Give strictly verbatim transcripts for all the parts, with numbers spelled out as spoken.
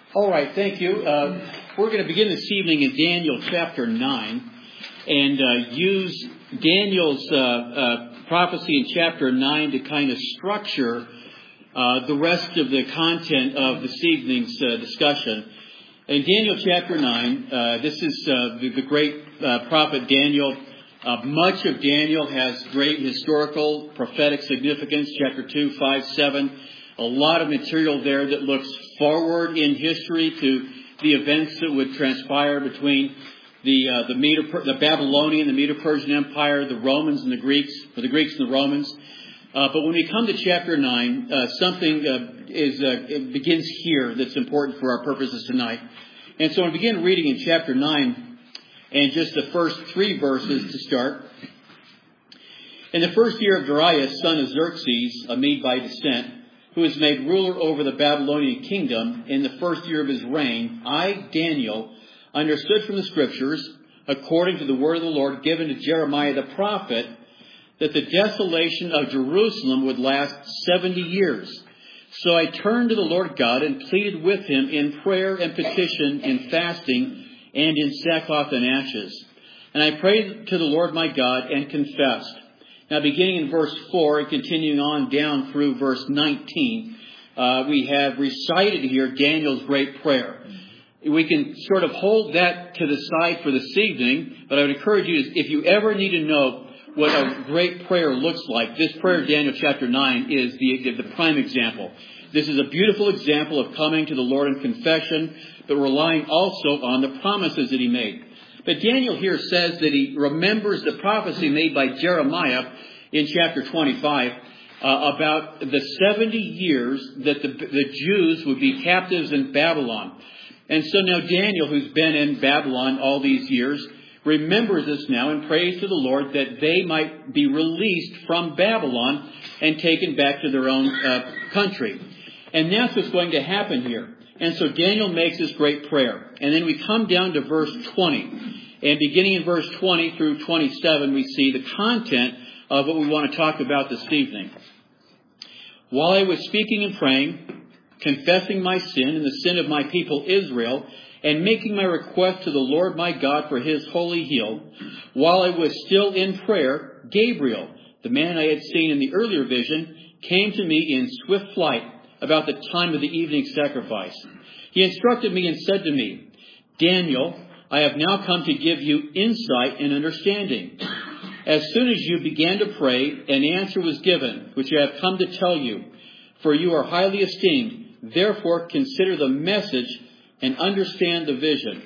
All right, thank you. Uh, we're going to begin this evening in Daniel chapter nine and uh, use Daniel's uh, uh, prophecy in chapter nine to kind of structure uh, the rest of the content of this evening's uh, discussion. In Daniel chapter nine, uh, this is uh, the, the great uh, prophet Daniel. Uh, much of Daniel has great historical, prophetic significance, chapter two, five, seven. A lot of material there that looks forward in history to the events that would transpire between the uh, the, Medo, the Babylonian, the Medo-Persian Empire, the Romans and the Greeks, or the Greeks and the Romans. Uh, but when we come to chapter nine, uh, something uh, is uh, it begins here that's important for our purposes tonight. And so I begin reading in chapter nine, and just the first three verses to start. In the first year of Darius, son of Xerxes, a Mede by descent, who is made ruler over the Babylonian kingdom in the first year of his reign, I, Daniel, understood from the Scriptures, according to the word of the Lord given to Jeremiah the prophet, that the desolation of Jerusalem would last seventy years. So I turned to the Lord God and pleaded with him in prayer and petition, in fasting, and in sackcloth and ashes. And I prayed to the Lord my God and confessed. Now, beginning in verse four and continuing on down through verse nineteen, uh, we have recited here Daniel's great prayer. We can sort of hold that to the side for this evening, but I would encourage you, if you ever need to know what a great prayer looks like, this prayer of Daniel chapter nine is the, the prime example. This is a beautiful example of coming to the Lord in confession, but relying also on the promises that he made. But Daniel here says that he remembers the prophecy made by Jeremiah in chapter twenty-five uh, about the seventy years that the, the Jews would be captives in Babylon. And so now Daniel, who's been in Babylon all these years, remembers this now and prays to the Lord that they might be released from Babylon and taken back to their own uh, country. And that's what's going to happen here. And so Daniel makes this great prayer. And then we come down to verse twenty. And beginning in verse twenty through twenty-seven, we see the content of what we want to talk about this evening. While I was speaking and praying, confessing my sin and the sin of my people Israel, and making my request to the Lord my God for his holy hill, while I was still in prayer, Gabriel, the man I had seen in the earlier vision, came to me in swift flight about the time of the evening sacrifice. He instructed me and said to me, Daniel, I have now come to give you insight and understanding. As soon as you began to pray, an answer was given, which I have come to tell you, for you are highly esteemed. Therefore, consider the message and understand the vision.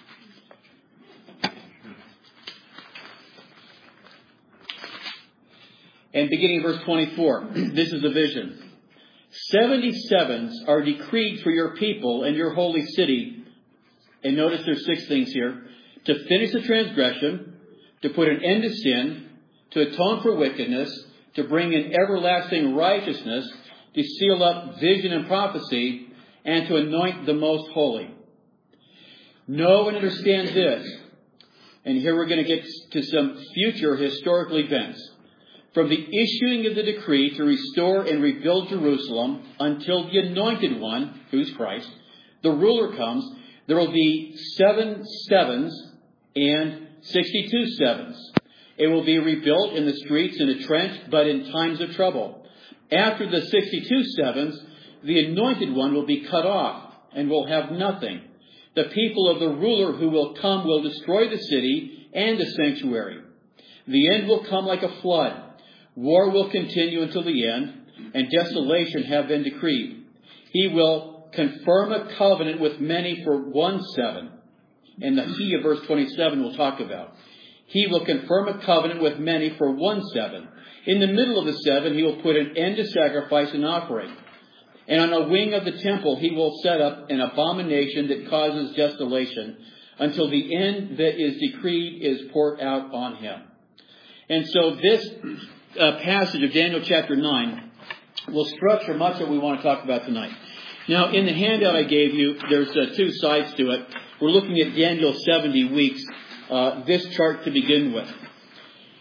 And beginning verse twenty-four, this is the vision. Seventy sevens are decreed for your people and your holy city. And notice there's six things here. To finish the transgression, to put an end to sin, to atone for wickedness, to bring in everlasting righteousness, to seal up vision and prophecy, and to anoint the most holy. Know and understand this. And here we're going to get to some future historical events. From the issuing of the decree to restore and rebuild Jerusalem until the anointed one, who's Christ, the ruler comes, there will be seven sevens and sixty-two sevens. It will be rebuilt in the streets in a trench, but in times of trouble. After the sixty-two sevens, the anointed one will be cut off and will have nothing. The people of the ruler who will come will destroy the city and the sanctuary. The end will come like a flood. War will continue until the end, and desolation have been decreed. He will confirm a covenant with many for one seven. And the he of verse twenty-seven we'll talk about. He will confirm a covenant with many for one seven. In the middle of the seven, he will put an end to sacrifice and offering. And on a wing of the temple, he will set up an abomination that causes desolation until the end that is decreed is poured out on him. And so this uh, passage of Daniel chapter nine will structure much of what we want to talk about tonight. Now, in the handout I gave you, there's uh, two sides to it. We're looking at Daniel's seventy weeks, uh, this chart to begin with.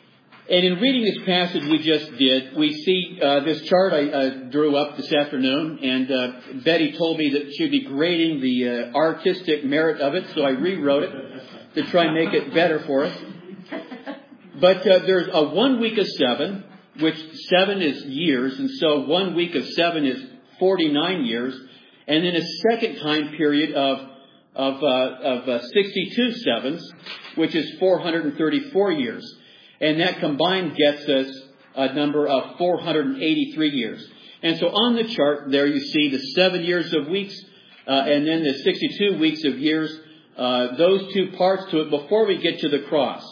And in reading this passage we just did, we see uh, this chart I uh, drew up this afternoon, and uh, Betty told me that she'd be grading the uh, artistic merit of it, so I rewrote it to try and make it better for us. But uh, there's a one week of seven, which seven is years, and so one week of seven is forty-nine years, and then a second time period of of, uh, of uh, sixty-two sevens, which is four hundred thirty-four years. And that combined gets us a number of four hundred eighty-three years. And so on the chart there you see the seven years of weeks, uh, and then the sixty-two weeks of years, uh, those two parts to it before we get to the cross.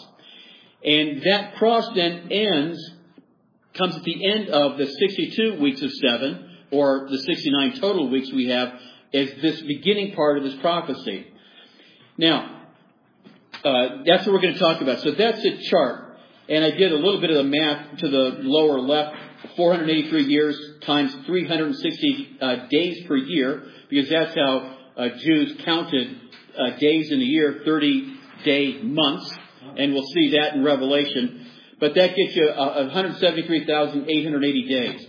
And that cross then ends, comes at the end of the sixty-two weeks of seven, or the sixty-nine total weeks we have, as this beginning part of this prophecy. Now, uh, that's what we're going to talk about. So that's the chart. And I did a little bit of the math to the lower left, four hundred eighty-three years times three hundred sixty uh, days per year, because that's how uh, Jews counted uh, days in the year, thirty-day months. And we'll see that in Revelation. But that gets you uh, one hundred seventy-three thousand eight hundred eighty days.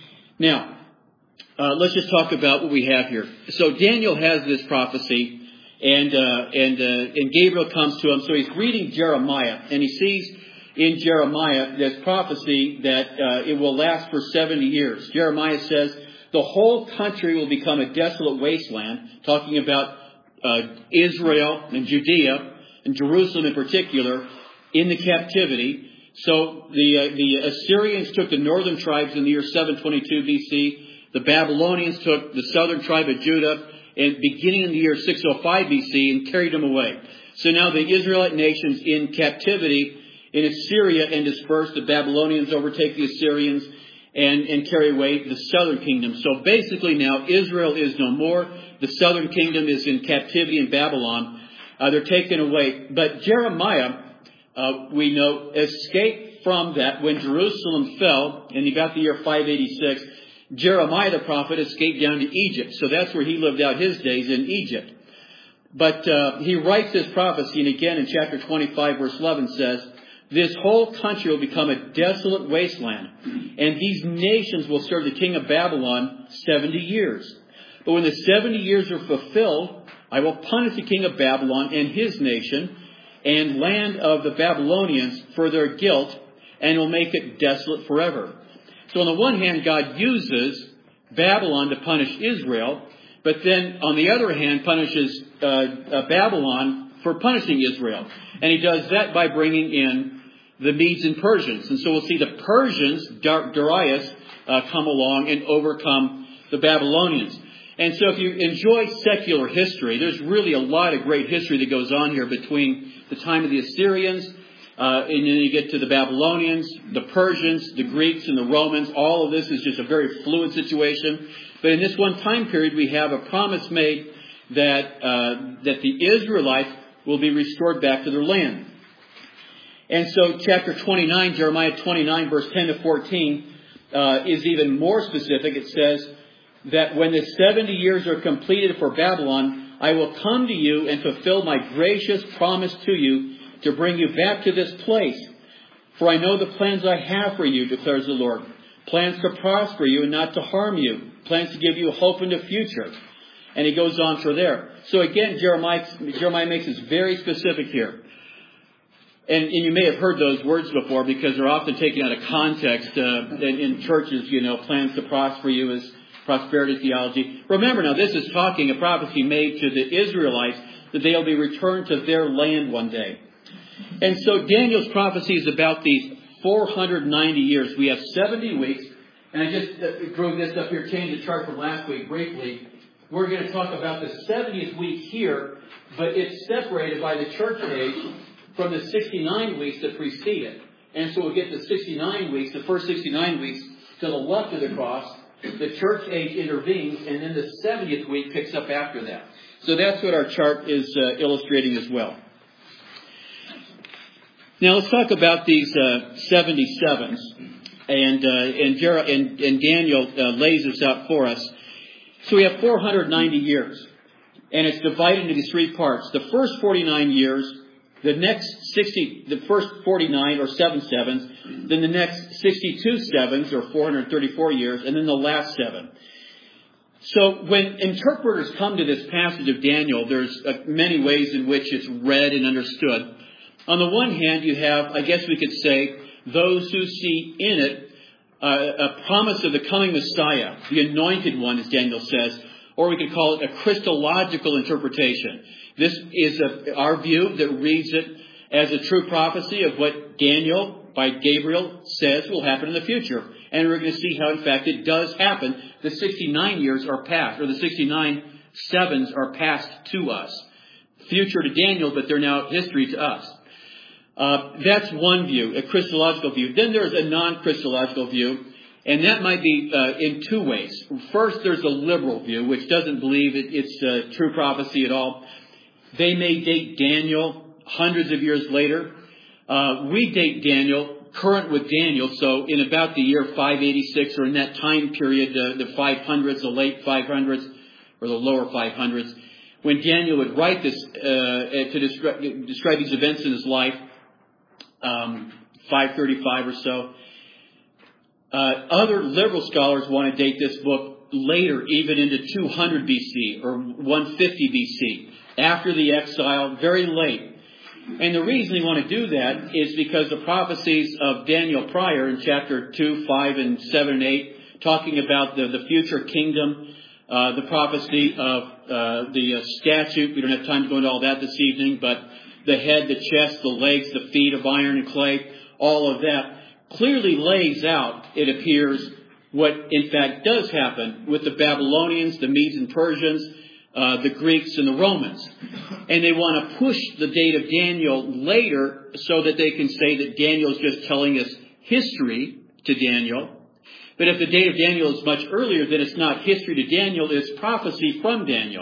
Now, uh, let's just talk about what we have here. So Daniel has this prophecy, and uh, and uh, and Gabriel comes to him. So he's reading Jeremiah, and he sees in Jeremiah this prophecy that uh, it will last for seventy years. Jeremiah says the whole country will become a desolate wasteland, talking about uh, Israel and Judea and Jerusalem in particular in the captivity. So the uh, the Assyrians took the northern tribes in the year seven twenty-two B C. The Babylonians took the southern tribe of Judah and beginning in the year six oh five B C and carried them away. So now the Israelite nation's in captivity in Assyria and dispersed. The Babylonians overtake the Assyrians and, and carry away the southern kingdom. So basically now Israel is no more. The southern kingdom is in captivity in Babylon. Uh, they're taken away. But Jeremiah, uh, we know, escaped from that when Jerusalem fell in about the year five eighty-six. Jeremiah the prophet escaped down to Egypt. So that's where he lived out his days, in Egypt. But uh, he writes this prophecy, and again in chapter twenty-five, verse eleven says, this whole country will become a desolate wasteland, and these nations will serve the king of Babylon seventy years. But when the seventy years are fulfilled, I will punish the king of Babylon and his nation and land of the Babylonians for their guilt, and will make it desolate forever. So on the one hand, God uses Babylon to punish Israel, but then on the other hand punishes uh, uh, Babylon for punishing Israel. And he does that by bringing in the Medes and Persians. And so we'll see the Persians, Dar- Darius, uh, come along and overcome the Babylonians. And so if you enjoy secular history, there's really a lot of great history that goes on here between the time of the Assyrians, uh, and then you get to the Babylonians, the Persians, the Greeks, and the Romans. All of this is just a very fluid situation. But in this one time period, we have a promise made that uh, that the Israelites will be restored back to their land. And so chapter twenty-nine, Jeremiah twenty-nine, verse ten to fourteen, uh, is even more specific. It says that when the seventy years are completed for Babylon, I will come to you and fulfill my gracious promise to you to bring you back to this place. For I know the plans I have for you, declares the Lord. Plans to prosper you and not to harm you. Plans to give you hope in the future. And he goes on for there. So again, Jeremiah, Jeremiah makes this very specific here. And, and you may have heard those words before because they're often taken out of context uh, in, in churches. You know, plans to prosper you is prosperity theology. Remember now, this is talking a prophecy made to the Israelites that they'll be returned to their land one day. And so Daniel's prophecy is about these four hundred ninety years. We have seventy weeks. And I just uh, drew this up here, changed the chart from last week briefly. We're going to talk about the seventieth week here, but it's separated by the church age from the sixty-nine weeks that precede it. And so we'll get the sixty-nine weeks, the first sixty-nine weeks, to the left of the cross. The church age intervenes, and then the seventieth week picks up after that. So that's what our chart is uh, illustrating as well. Now let's talk about these uh, seventy-sevens. And, uh, and, Jer- and, and Daniel uh, lays this out for us. So we have four hundred ninety years. And it's divided into these three parts. The first forty-nine years The next sixty, the first forty-nine or seven sevens, then the next sixty-two sevens or four hundred thirty-four years, and then the last seven. So when interpreters come to this passage of Daniel, there's uh, many ways in which it's read and understood. On the one hand, you have, I guess we could say, those who see in it uh, a promise of the coming Messiah, the anointed one, as Daniel says, or we could call it a Christological interpretation. This is a, our view that reads it as a true prophecy of what Daniel, by Gabriel, says will happen in the future. And we're going to see how, in fact, it does happen. The sixty-nine years are past, or the sixty-nine sevens are passed to us. Future to Daniel, but they're now history to us. Uh, that's one view, a Christological view. Then there's a non-Christological view, and that might be uh, in two ways. First, there's a liberal view, which doesn't believe it, it's uh, true prophecy at all. They may date Daniel hundreds of years later. Uh, we date Daniel current with Daniel, so in about the year five eighty-six, or in that time period, uh, the five hundreds, the late five hundreds, or the lower five hundreds, when Daniel would write this uh, to describe, describe these events in his life, um, five thirty-five or so. Uh, other liberal scholars want to date this book later, even into two hundred B C or one fifty B C, after the exile, very late. And the reason they want to do that is because the prophecies of Daniel prior in chapter two, five, and seven and eight, talking about the, the future kingdom, uh, the prophecy of uh, the uh, statute. We don't have time to go into all that this evening, but the head, the chest, the legs, the feet of iron and clay, all of that clearly lays out, it appears, what in fact does happen with the Babylonians, the Medes and Persians, Uh, the Greeks and the Romans. And they want to push the date of Daniel later so that they can say that Daniel is just telling us history to Daniel. But if the date of Daniel is much earlier, then it's not history to Daniel, it's prophecy from Daniel.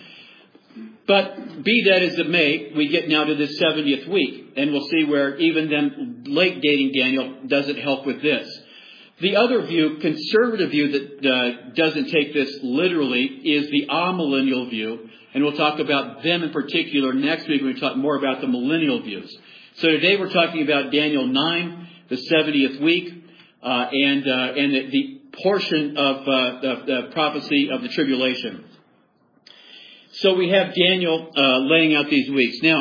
But be that as it may, we get now to the seventieth week. And we'll see where even them late dating Daniel doesn't help with this. The other view, conservative view that uh, doesn't take this literally, is the amillennial view. And we'll talk about them in particular next week when we talk more about the millennial views. So today we're talking about Daniel nine, the seventieth week, uh, and uh, and the, the portion of uh, the, the prophecy of the tribulation. So we have Daniel uh, laying out these weeks. Now,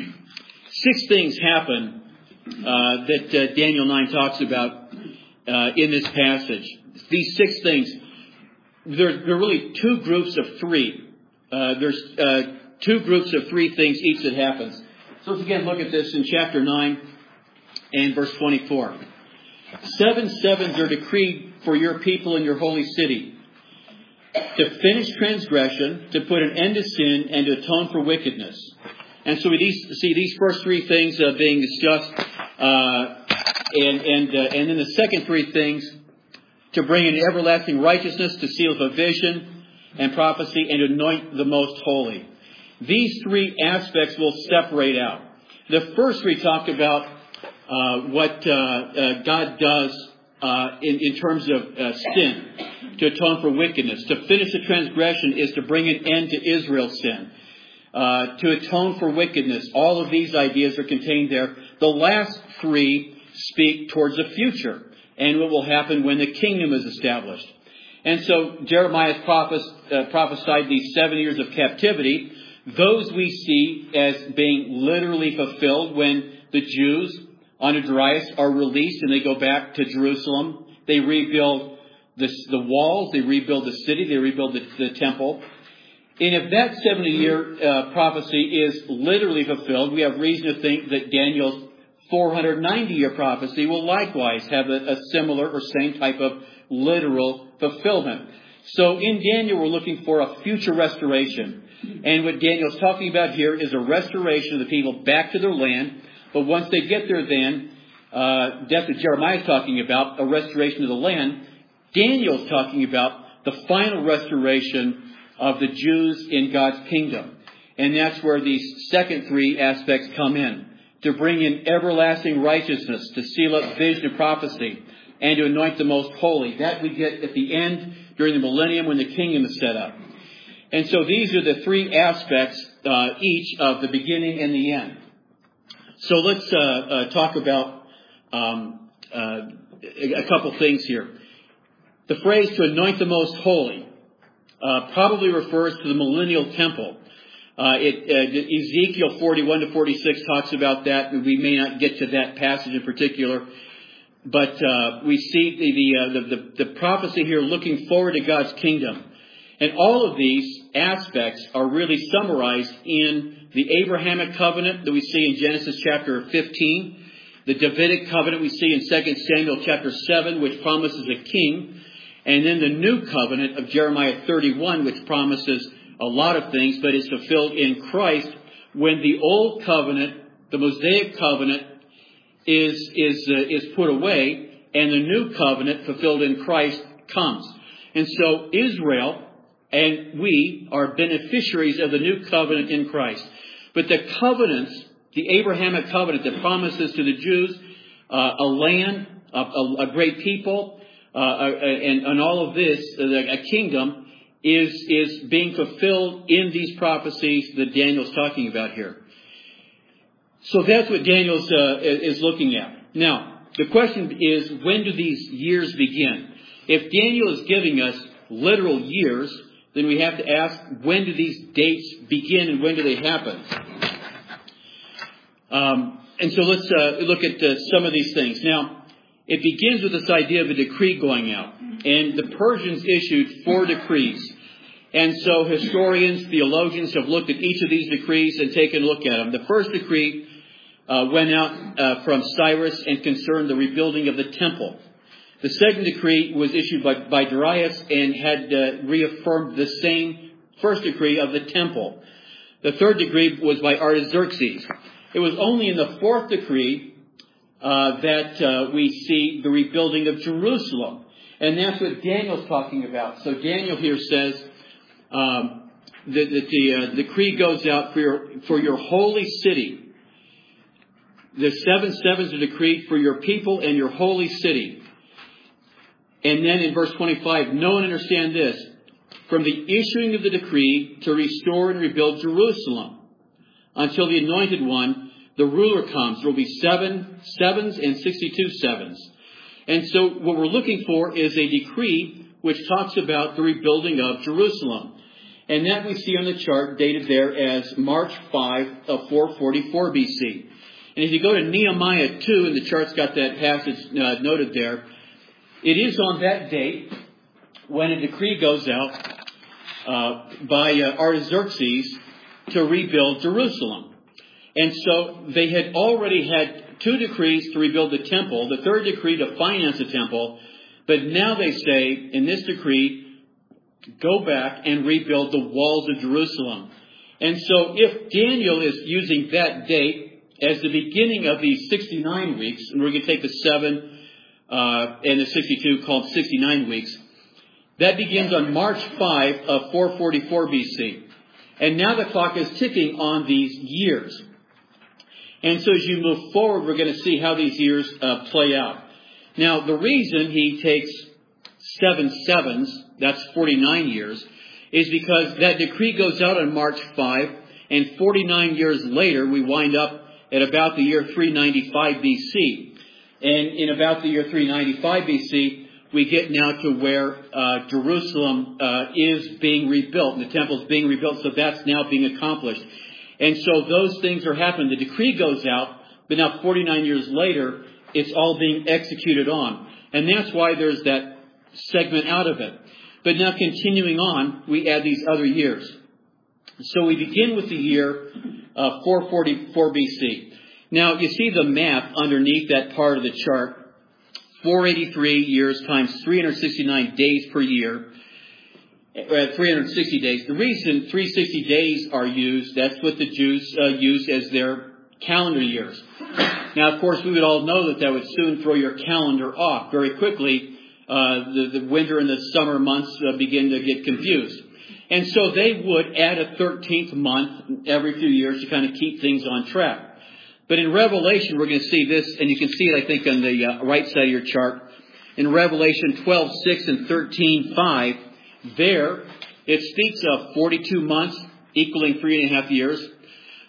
six things happen uh, that uh, Daniel nine talks about Uh, in this passage. These six things, there, there are really two groups of three. Uh, there's uh, two groups of three things each that happens. So let's again look at this in chapter nine and verse twenty-four. Seven sevens are decreed for your people in your holy city, to finish transgression, to put an end to sin, and to atone for wickedness. And so we see these first three things uh, being discussed. Uh, And and uh, and then the second three things, to bring in everlasting righteousness, to seal up a vision and prophecy, and to anoint the most holy. These three aspects will separate out. The first three talk about uh, what uh, uh, God does uh, in, in terms of uh, sin, to atone for wickedness. To finish the transgression is to bring an end to Israel's sin. Uh, to atone for wickedness. All of these ideas are contained there. The last three speak towards the future and what will happen when the kingdom is established. And so Jeremiah prophes- uh, prophesied these seven years of captivity. Those we see as being literally fulfilled when the Jews on Darius are released and they go back to Jerusalem. They rebuild the, the walls, they rebuild the city, they rebuild the, the temple. And if that seventy-year uh, prophecy is literally fulfilled, we have reason to think that Daniel's four hundred ninety year prophecy will likewise have a, a similar or same type of literal fulfillment. So in Daniel, we're looking for a future restoration. And what Daniel's talking about here is a restoration of the people back to their land. But once they get there then, uh, that's what Jeremiah's talking about, a restoration of the land. Daniel's talking about the final restoration of the Jews in God's kingdom. And that's where these second three aspects come in. To bring in everlasting righteousness, to seal up vision and prophecy, and to anoint the most holy. That we get at the end, during the millennium, when the kingdom is set up. And so these are the three aspects, uh, each of the beginning and the end. So let's uh, uh, talk about um, uh, a couple things here. The phrase "to anoint the most holy" uh, probably refers to the millennial temple. Uh, it, uh, Ezekiel forty-one to forty-six talks about that, and we may not get to that passage in particular. But uh, we see the the, uh, the the the prophecy here looking forward to God's kingdom. And all of these aspects are really summarized in the Abrahamic covenant that we see in Genesis chapter fifteen, the Davidic covenant we see in Second Samuel chapter seven, which promises a king, and then the new covenant of Jeremiah thirty-one, which promises a lot of things, but is fulfilled in Christ when the old covenant, the Mosaic covenant, is is uh, is put away, and the new covenant fulfilled in Christ comes. And so Israel and we are beneficiaries of the new covenant in Christ. But the covenants, the Abrahamic covenant that promises to the Jews uh, a land, a, a, a great people, uh, and, and all of this, a kingdom, is, is being fulfilled in these prophecies that Daniel's talking about here. So that's what Daniel's uh, is looking at. Now, the question is, when do these years begin? If Daniel is giving us literal years, then we have to ask, when do these dates begin and when do they happen? Um, and so let's uh, look at uh, some of these things. Now, it begins with this idea of a decree going out. And the Persians issued four decrees. And so historians, theologians have looked at each of these decrees and taken a look at them. The first decree uh, went out uh, from Cyrus and concerned the rebuilding of the temple. The second decree was issued by, by Darius and had uh, reaffirmed the same first decree of the temple. The third decree was by Artaxerxes. It was only in the fourth decree uh, that uh, we see the rebuilding of Jerusalem. And that's what Daniel's talking about. So Daniel here says um, that, that the uh, decree goes out for your, for your holy city. The seven sevens are decreed for your people and your holy city. And then in verse twenty-five, know and understand this. From the issuing of the decree to restore and rebuild Jerusalem until the anointed one, the ruler comes. There will be seven sevens and sixty-two sevens. And so what we're looking for is a decree which talks about the rebuilding of Jerusalem. And that we see on the chart dated there as March fifth of four forty-four B C. And if you go to Nehemiah two, and the chart's got that passage uh, noted there, it is on that date when a decree goes out uh, by uh, Artaxerxes to rebuild Jerusalem. And so they had already had two decrees to rebuild the temple, the third decree to finance the temple, but now they say in this decree, go back and rebuild the walls of Jerusalem. And so if Daniel is using that date as the beginning of these sixty-nine weeks, and we're going to take the seven Uh, and the sixty-two called sixty-nine weeks. That begins on March fifth of four forty-four B C. And now the clock is ticking on these years. And so as you move forward, we're going to see how these years uh, play out. Now, the reason he takes seven sevens, that's forty-nine years, is because that decree goes out on March fifth, and forty-nine years later, we wind up at about the year three ninety-five B C. And in about the year three ninety-five B C, we get now to where uh, Jerusalem uh, is being rebuilt. The temple is being rebuilt, so that's now being accomplished. And so those things are happening. The decree goes out, but now forty-nine years later, it's all being executed on. And that's why there's that segment out of it. But now continuing on, we add these other years. So we begin with the year uh, four forty-four B C. Now, you see the map underneath that part of the chart. four hundred eighty-three years times three hundred sixty-nine days per year. Uh, three hundred sixty days. The reason three hundred sixty days are used, that's what the Jews uh, use as their calendar years. Now, of course, we would all know that that would soon throw your calendar off. Very quickly, uh, the, the winter and the summer months uh, begin to get confused. And so they would add a thirteenth month every few years to kind of keep things on track. But in Revelation, we're going to see this, and you can see it, I think, on the uh, right side of your chart. In Revelation twelve six and thirteen five, there it speaks of forty-two months equaling three and a half years.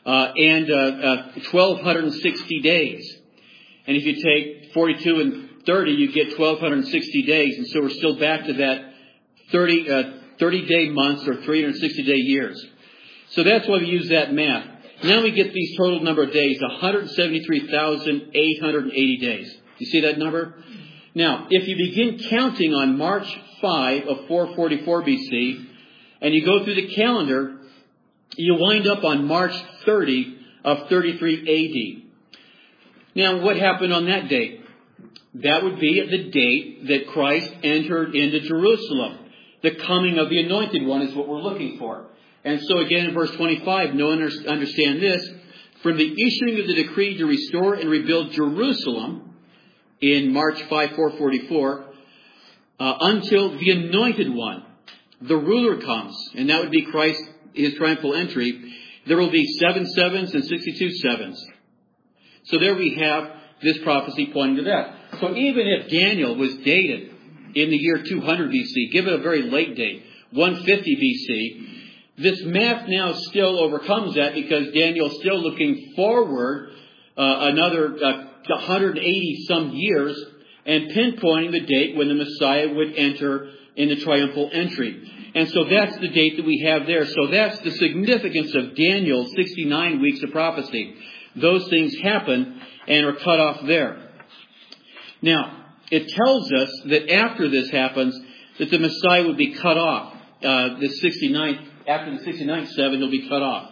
uh, and uh, uh, twelve sixty days. And if you take forty-two and thirty, you get twelve sixty days. And so we're still back to that thirty, uh, thirty-day months or three hundred sixty day years. So that's why we use that math. Now we get these total number of days, one hundred seventy-three thousand eight hundred eighty days. You see that number? Now, if you begin counting on March fifth of four forty-four B C, and you go through the calendar, you wind up on March thirtieth of thirty-three A D. Now, what happened on that date? That would be the date that Christ entered into Jerusalem. The coming of the Anointed One is what we're looking for. And so again in verse twenty-five, no one understand this. From the issuing of the decree to restore and rebuild Jerusalem in March fifth, four forty-four, uh, until the Anointed One, the ruler, comes. And that would be Christ, his triumphal entry. There will be seven sevens and sixty-two sevens. So there we have this prophecy pointing to that. So even if Daniel was dated in the year two hundred B C, give it a very late date, one fifty B C, this math now still overcomes that because Daniel's still looking forward uh, another uh, one hundred eighty some years and pinpointing the date when the Messiah would enter in the triumphal entry. And so that's the date that we have there. So that's the significance of Daniel's sixty-nine weeks of prophecy. Those things happen and are cut off there. Now, it tells us that after this happens, that the Messiah would be cut off. Uh, the sixty-ninth, after the sixty-ninth seven, he'll be cut off.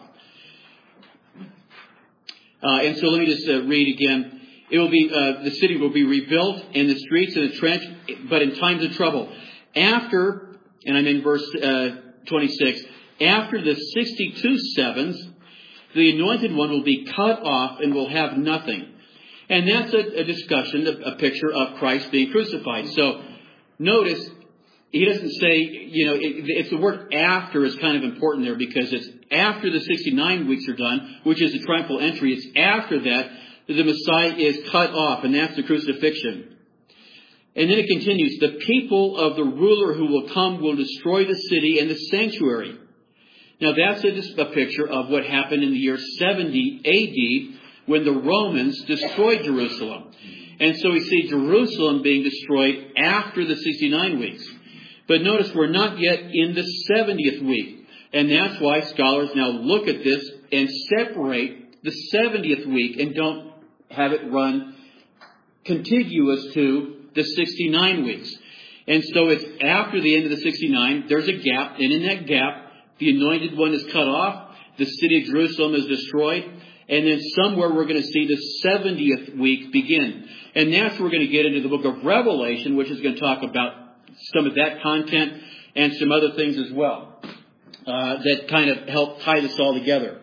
Uh, and so let me just uh, read again. It will be, uh, the city will be rebuilt and the streets and the trench, but in times of trouble. After, and I'm in verse uh, twenty-six, after the sixty-two sevens, the Anointed One will be cut off and will have nothing. And that's a, a discussion, a, a picture of Christ being crucified. So notice, he doesn't say, you know, it, it's the word after is kind of important there because it's after the sixty-nine weeks are done, which is the triumphal entry. It's after that that the Messiah is cut off, and that's the crucifixion. And then it continues, the people of the ruler who will come will destroy the city and the sanctuary. Now that's a, a picture of what happened in the year seventy A D when the Romans destroyed Jerusalem. And so we see Jerusalem being destroyed after the sixty-nine weeks. But notice we're not yet in the seventieth week. And that's why scholars now look at this and separate the seventieth week and don't have it run contiguous to the sixty-nine weeks. And so it's after the end of the sixty-nine, there's a gap, and in that gap, the Anointed One is cut off, the city of Jerusalem is destroyed, and then somewhere we're going to see the seventieth week begin. And that's where we're going to get into the book of Revelation, which is going to talk about some of that content and some other things as well uh, that kind of help tie this all together.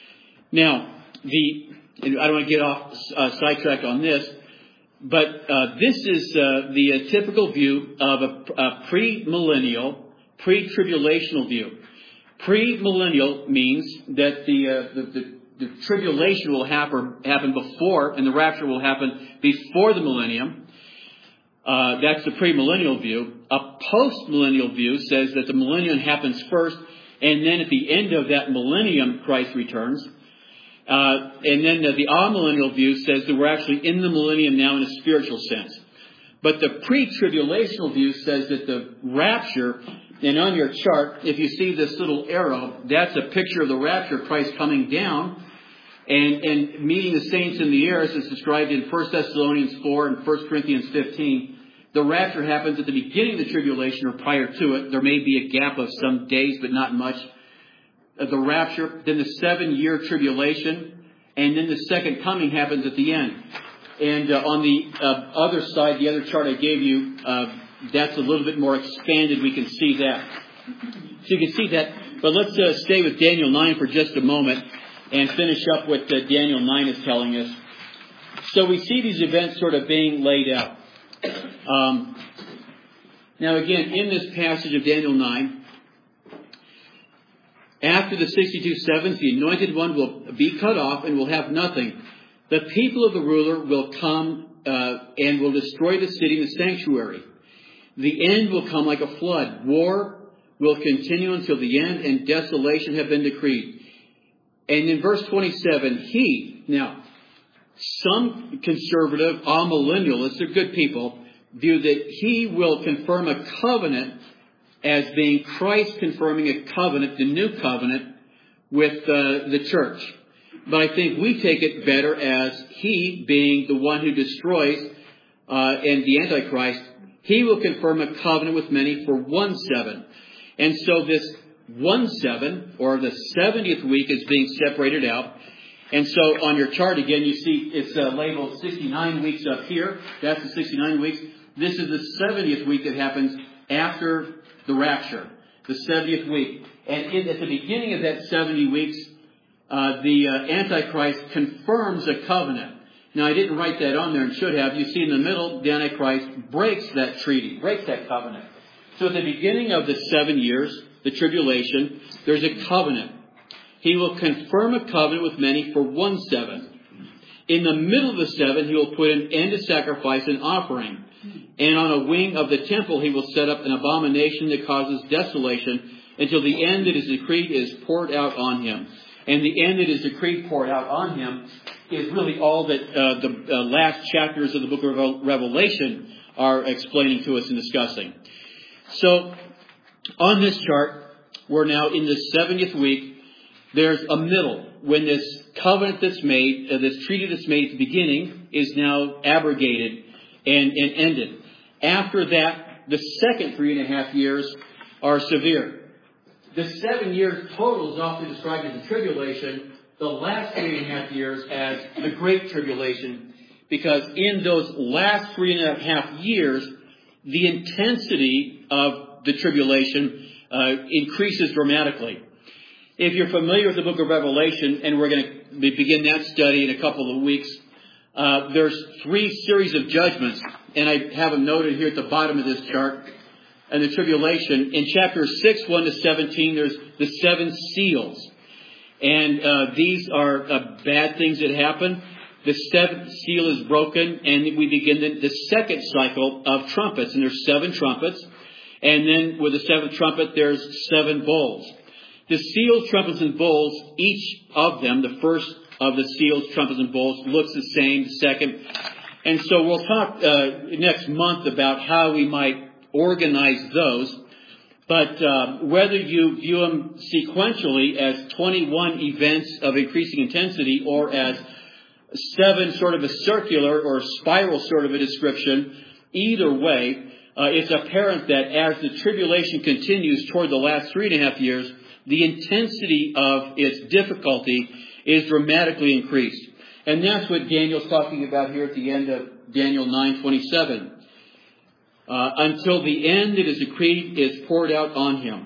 Now, the and I don't want to get off uh, sidetracked on this, but uh, this is uh, the uh, typical view of a, a pre-millennial, pre-tribulational view. Pre-millennial means that the, uh, the, the, the tribulation will happen, happen before, and the rapture will happen before the millennium. Uh, that's the pre-millennial view. A post-millennial view says that the millennium happens first, and then at the end of that millennium, Christ returns. Uh, and then the, the amillennial view says that we're actually in the millennium now in a spiritual sense. But the pre-tribulational view says that the rapture, and on your chart, if you see this little arrow, that's a picture of the rapture, Christ coming down and, and meeting the saints in the air, as is described in First Thessalonians four and First Corinthians fifteen. The rapture happens at the beginning of the tribulation or prior to it. There may be a gap of some days, but not much. The rapture, then the seven-year tribulation, and then the second coming happens at the end. And uh, on the uh, other side, the other chart I gave you, uh, that's a little bit more expanded. We can see that. So you can see that. But let's uh, stay with Daniel nine for just a moment and finish up what uh, Daniel nine is telling us. So we see these events sort of being laid out. Um, now again, in this passage of Daniel nine, after the sixty-two sevens, the Anointed One will be cut off and will have nothing. The people of the ruler will come uh, and will destroy the city and the sanctuary. The end will come like a flood. War will continue until the end, and desolation have been decreed. And in verse twenty-seven, he, now, some conservative, amillennialists, they're good people, view that he will confirm a covenant as being Christ confirming a covenant, the new covenant, with uh, the church. But I think we take it better as he being the one who destroys uh, and the Antichrist. He will confirm a covenant with many for one seven. And so this one seven, or the seventieth week, is being separated out. And so on your chart again, you see it's uh, labeled sixty-nine weeks up here. That's the sixty-nine weeks. This is the seventieth week that happens after the rapture. The seventieth week. And in, at the beginning of that seventy weeks, uh, the uh, Antichrist confirms a covenant. Now, I didn't write that on there and should have. You see in the middle, the Antichrist breaks that treaty, breaks that covenant. So at the beginning of the seven years, the tribulation, there's a covenant. He will confirm a covenant with many for one seven. In the middle of the seven, he will put an end to sacrifice and offering. And on a wing of the temple, he will set up an abomination that causes desolation until the end that is decreed is poured out on him. And the end that is decreed poured out on him is really all that uh, the uh, last chapters of the book of Revelation are explaining to us and discussing. So, on this chart, we're now in the seventieth week. There's a middle when this covenant that's made, uh, this treaty that's made at the beginning, is now abrogated and, and ended. After that, the second three and a half years are severe. The seven years total is often described as the tribulation, the last three and a half years as the Great Tribulation, because in those last three and a half years, the intensity of the tribulation uh, increases dramatically. If you're familiar with the book of Revelation, and we're going to begin that study in a couple of weeks, uh, there's three series of judgments, and I have them noted here at the bottom of this chart. And the tribulation. In chapter six, one to seventeen, there's the seven seals. And uh, these are uh, bad things that happen. The seventh seal is broken, and we begin the, the second cycle of trumpets. And there's seven trumpets. And then with the seventh trumpet, there's seven bowls. The seals, trumpets, and bowls, each of them, the first of the seals, trumpets, and bowls, looks the same, the second. And so we'll talk uh, next month about how we might organize those, but uh, whether you view them sequentially as twenty-one events of increasing intensity or as seven sort of a circular or spiral sort of a description, either way, uh, it's apparent that as the tribulation continues toward the last three and a half years, the intensity of its difficulty is dramatically increased. And that's what Daniel's talking about here at the end of Daniel nine twenty-seven. Uh, until the end that is decreed is poured out on him.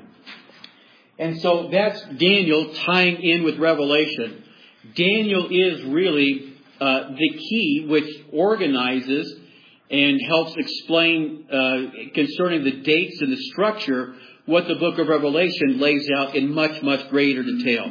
And so that's Daniel tying in with Revelation. Daniel is really uh, the key which organizes and helps explain uh, concerning the dates and the structure what the book of Revelation lays out in much, much greater detail.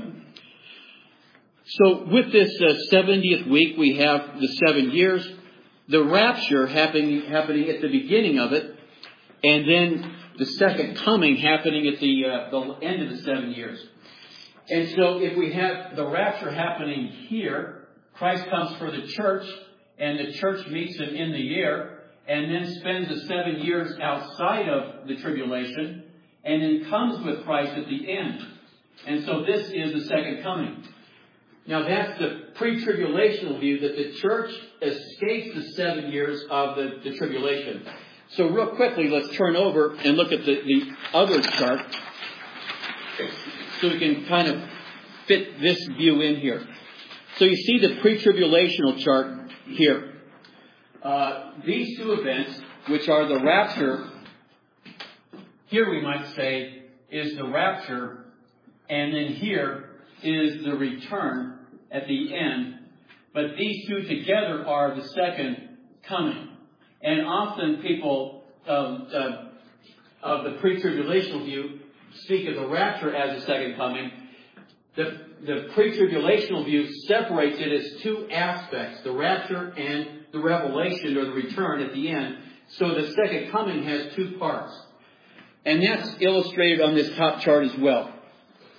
So with this uh, seventieth week, we have the seven years. The rapture happening happening at the beginning of it, and then the second coming happening at the, uh, the end of the seven years. And so if we have the rapture happening here, Christ comes for the church, and the church meets him in the air, and then spends the seven years outside of the tribulation, and then comes with Christ at the end. And so this is the second coming. Now that's the pre-tribulational view, that the church escapes the seven years of the, the tribulation. So real quickly, let's turn over and look at the, the other chart so we can kind of fit this view in here. So you see the pre-tribulational chart here. Uh, these two events, which are the rapture, here we might say is the rapture, and then here is the return at the end. But these two together are the second coming. And often people um, uh, of the pre-tribulational view speak of the rapture as the second coming. The, the pre-tribulational view separates it as two aspects, the rapture and the revelation or the return at the end. So the second coming has two parts. And that's illustrated on this top chart as well.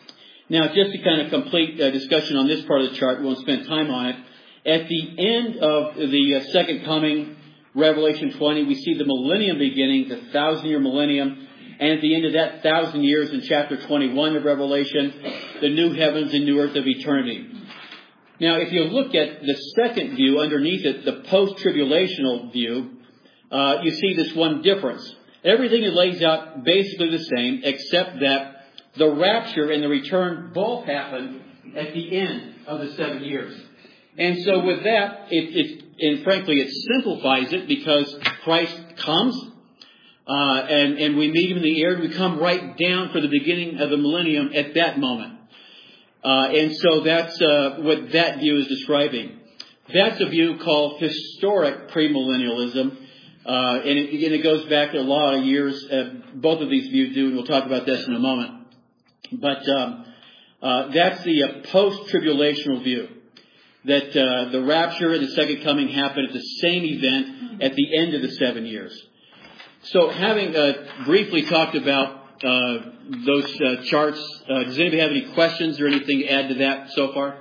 Now, just to kind of complete uh, discussion on this part of the chart, we won't spend time on it. At the end of the uh, second coming, Revelation twenty, we see the millennium beginning, the thousand-year millennium. And at the end of that thousand years, in chapter twenty-one of Revelation, the new heavens and new earth of eternity. Now, if you look at the second view, underneath it, the post-tribulational view, uh, you see this one difference. Everything it lays out basically the same, except that the rapture and the return both happen at the end of the seven years. And so with that, it, it and frankly, it simplifies it because Christ comes, uh, and, and we meet him in the air, and we come right down for the beginning of the millennium at that moment. Uh, and so that's uh, what that view is describing. That's a view called historic premillennialism. Uh, and, it, and it goes back a lot of years. Uh, both of these views do, and we'll talk about this in a moment. But um, uh, that's the uh, post-tribulational view, that uh, the rapture and the second coming happen at the same event at the end of the seven years. So having uh, briefly talked about uh, those uh, charts, uh, does anybody have any questions or anything to add to that so far?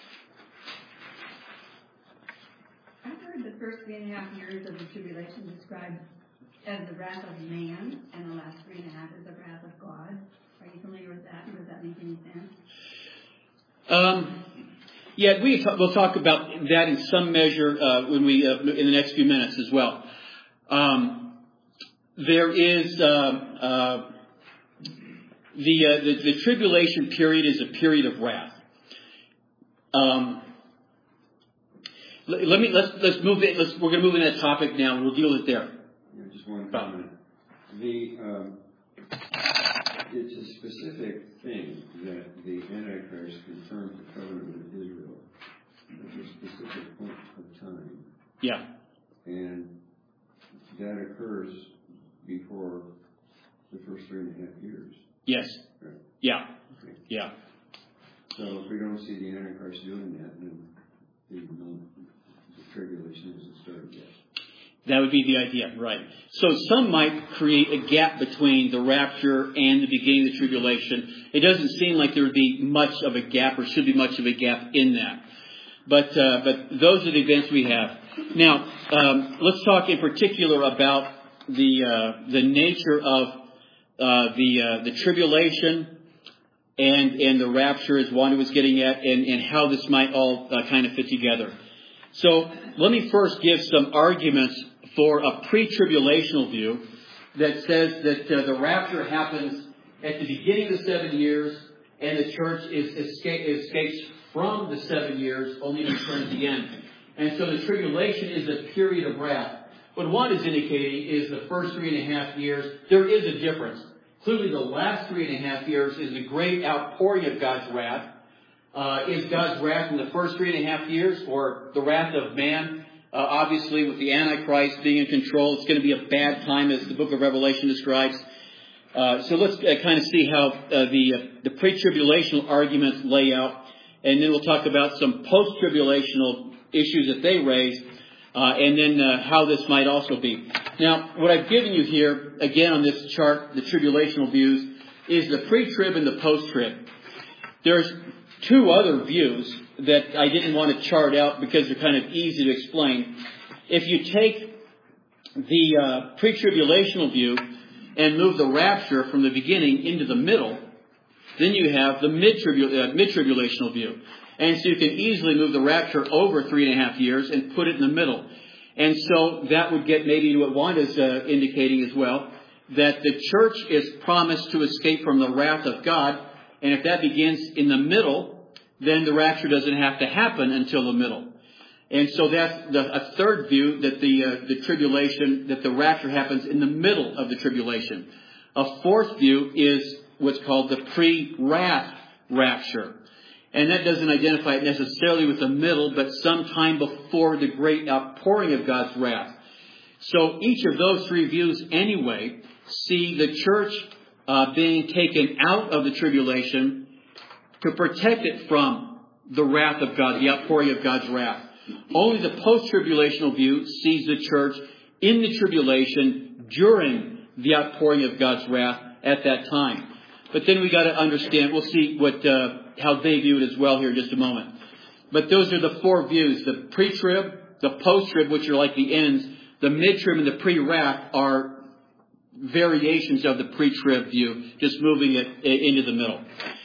I've heard the first three and a half years of the tribulation described as the wrath of man, and the last three and a half is the wrath of God. Are you familiar with that? Does that make any sense? Um, yeah, we t- we'll talk about that in some measure uh, when we uh, in the next few minutes as well. Um, there is uh, uh, the, uh, the the tribulation period is a period of wrath. Um, let, let me let's let's move it. Let's, we're going to move in that topic now, and we'll deal with it there. Yeah, just one comment. The um, It's a specific thing that the Antichrist confirms the covenant with Israel at a specific point of time. Yeah. And that occurs before the first three and a half years. Yes. Right. Yeah. Okay. Yeah. So if we don't see the Antichrist doing that, then the, the tribulation isn't started yet. That would be the idea, right. So some might create a gap between the rapture and the beginning of the tribulation. It doesn't seem like there would be much of a gap or should be much of a gap in that. But uh, but those are the events we have. Now, um, let's talk in particular about the uh, the nature of uh, the uh, the tribulation and and the rapture, as Wanda was getting at, and, and how this might all uh, kind of fit together. So let me first give some arguments for a pre-tribulational view that says that uh, the rapture happens at the beginning of the seven years, and the church is escape, escapes from the seven years, only to return at the end. And so the tribulation is a period of wrath. What one is indicating is the first three and a half years, there is a difference. Clearly the last three and a half years is the great outpouring of God's wrath. Uh, is God's wrath in the first three and a half years, or the wrath of man? Uh, obviously, with the Antichrist being in control, it's going to be a bad time, as the book of Revelation describes. Uh, so let's uh, kind of see how uh, the uh, the pre-tribulational arguments lay out, and then we'll talk about some post-tribulational issues that they raise, uh, and then uh, how this might also be. Now, what I've given you here, again on this chart, the tribulational views, is the pre-trib and the post-trib. There's two other views that I didn't want to chart out because they're kind of easy to explain. If you take the uh, pre-tribulational view and move the rapture from the beginning into the middle, then you have the mid-tribul- uh, mid-tribulational view. And so you can easily move the rapture over three and a half years and put it in the middle. And so that would get maybe to what Wanda's uh, indicating as well, that the church is promised to escape from the wrath of God. And if that begins in the middle, then the rapture doesn't have to happen until the middle. And so that's the, a third view, that the uh, the tribulation, that the rapture happens in the middle of the tribulation. A fourth view is what's called the pre-wrath rapture. And that doesn't identify it necessarily with the middle, but sometime before the great outpouring of God's wrath. So each of those three views anyway see the church uh, being taken out of the tribulation to protect it from the wrath of God, the outpouring of God's wrath. Only the post-tribulational view sees the church in the tribulation during the outpouring of God's wrath at that time. But then we got to understand, we'll see what uh, how they view it as well here in just a moment. But those are the four views. The pre-trib, the post-trib, which are like the ends. The mid-trib and the pre-wrath are variations of the pre-trib view, just moving it into the middle.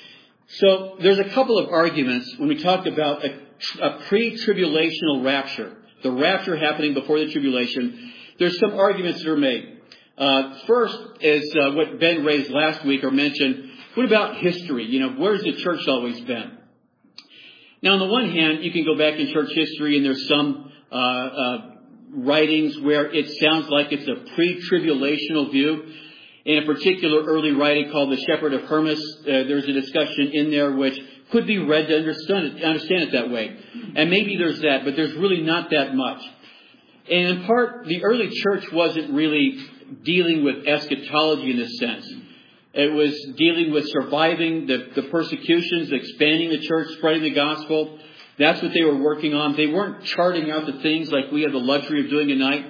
So there's a couple of arguments when we talk about a, a pre-tribulational rapture, the rapture happening before the tribulation. There's some arguments that are made. Uh, first is uh, what Ben raised last week or mentioned. What about history? You know, where's the church always been? Now, on the one hand, you can go back in church history and there's some uh, uh, writings where it sounds like it's a pre-tribulational view. In a particular early writing called The Shepherd of Hermas, uh, there's a discussion in there which could be read to understand it, understand it that way. And maybe there's that, but there's really not that much. And in part, the early church wasn't really dealing with eschatology in this sense. It was dealing with surviving the, the persecutions, expanding the church, spreading the gospel. That's what they were working on. They weren't charting out the things like we have the luxury of doing tonight.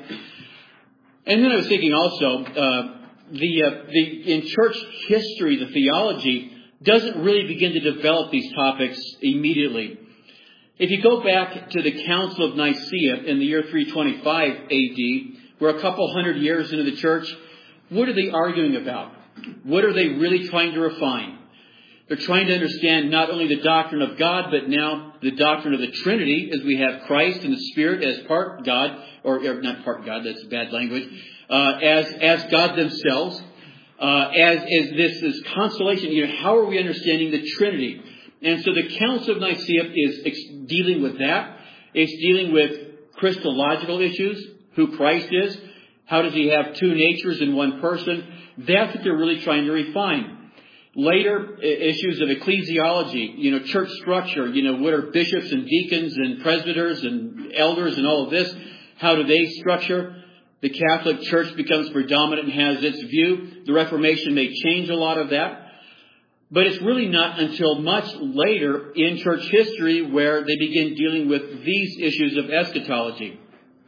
And then I was thinking also, uh, the, uh, the in church history, the theology doesn't really begin to develop these topics immediately. If you go back to the Council of Nicaea in the year three twenty-five A D, we're a couple hundred years into the church, what are they arguing about? What are they really trying to refine? They're trying to understand not only the doctrine of God, but now the doctrine of the Trinity, as we have Christ and the Spirit as part God, or, or not part God, that's bad language, uh, as as God themselves, uh, as, as this, this constellation. You know, how are we understanding the Trinity? And so the Council of Nicaea is ex- dealing with that. It's dealing with Christological issues, who Christ is, how does he have two natures in one person? That's what they're really trying to refine. Later, issues of ecclesiology, you know, church structure, you know, what are bishops and deacons and presbyters and elders and all of this? How do they structure? The Catholic Church becomes predominant and has its view. The Reformation may change a lot of that. But it's really not until much later in church history where they begin dealing with these issues of eschatology.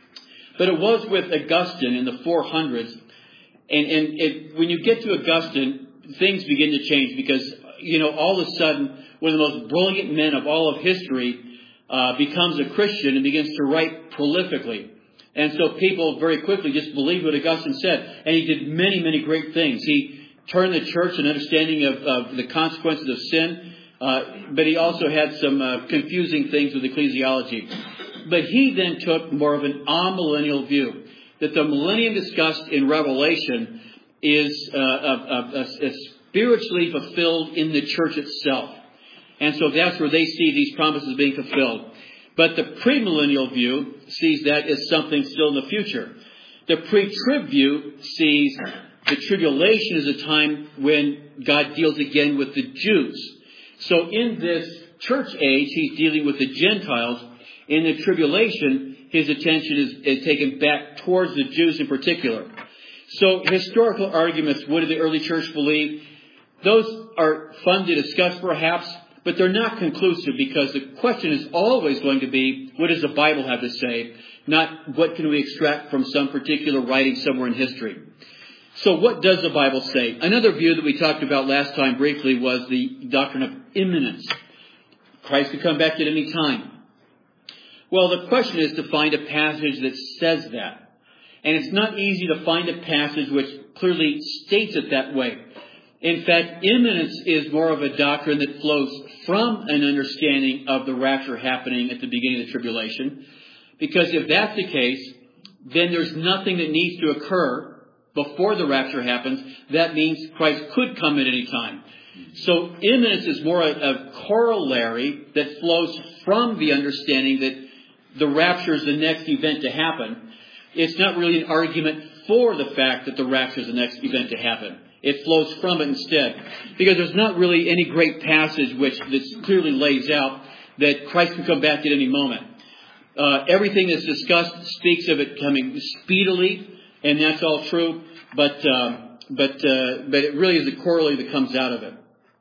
But it was with Augustine in the four hundreds. And, and it, when you get to Augustine, things begin to change because, you know, all of a sudden, one of the most brilliant men of all of history uh, becomes a Christian and begins to write prolifically. And so people very quickly just believed what Augustine said. And he did many, many great things. He turned the church an understanding of, of the consequences of sin. Uh, but he also had some uh, confusing things with ecclesiology. But he then took more of an amillennial view. That the millennium discussed in Revelation is uh, a, a, a spiritually fulfilled in the church itself. And so that's where they see these promises being fulfilled. But the premillennial view sees that as something still in the future. The pre-trib view sees the tribulation as a time when God deals again with the Jews. So in this church age, he's dealing with the Gentiles. In the tribulation, his attention is, is taken back towards the Jews in particular. So historical arguments, what did the early church believe? Those are fun to discuss perhaps, but they're not conclusive because the question is always going to be, what does the Bible have to say? Not what can we extract from some particular writing somewhere in history. So what does the Bible say? Another view that we talked about last time briefly was the doctrine of imminence. Christ could come back at any time. Well, the question is to find a passage that says that. And it's not easy to find a passage which clearly states it that way. In fact, imminence is more of a doctrine that flows from an understanding of the rapture happening at the beginning of the tribulation. Because if that's the case, then there's nothing that needs to occur before the rapture happens. That means Christ could come at any time. So imminence is more a, a corollary that flows from the understanding that the rapture is the next event to happen. It's not really an argument for the fact that the rapture is the next event to happen. It flows from it instead. Because there's not really any great passage which that clearly lays out that Christ can come back at any moment. Uh, everything that's discussed speaks of it coming speedily, and that's all true. But uh, but uh, but it really is a corollary that comes out of it.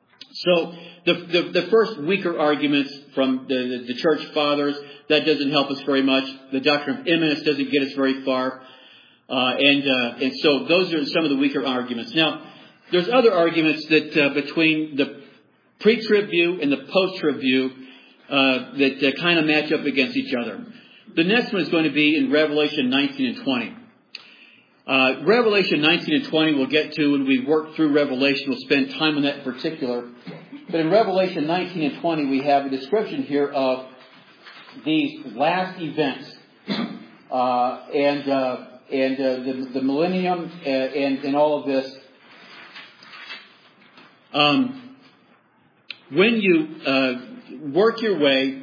So the the, the first weaker arguments from the, the, the church fathers, that doesn't help us very much. The doctrine of imminence doesn't get us very far. Uh, and uh, and so those are some of the weaker arguments. Now, there's other arguments that uh, between the pre-trib view and the post-trib view uh, that uh, kind of match up against each other. The next one is going to be in Revelation nineteen and twenty. Uh, Revelation nineteen and twenty we'll get to when we work through Revelation. We'll spend time on that in particular. But in Revelation nineteen and twenty, we have a description here of these last events. Uh, and uh, and uh, the, the millennium uh, and, and all of this. Um, when you uh, work your way,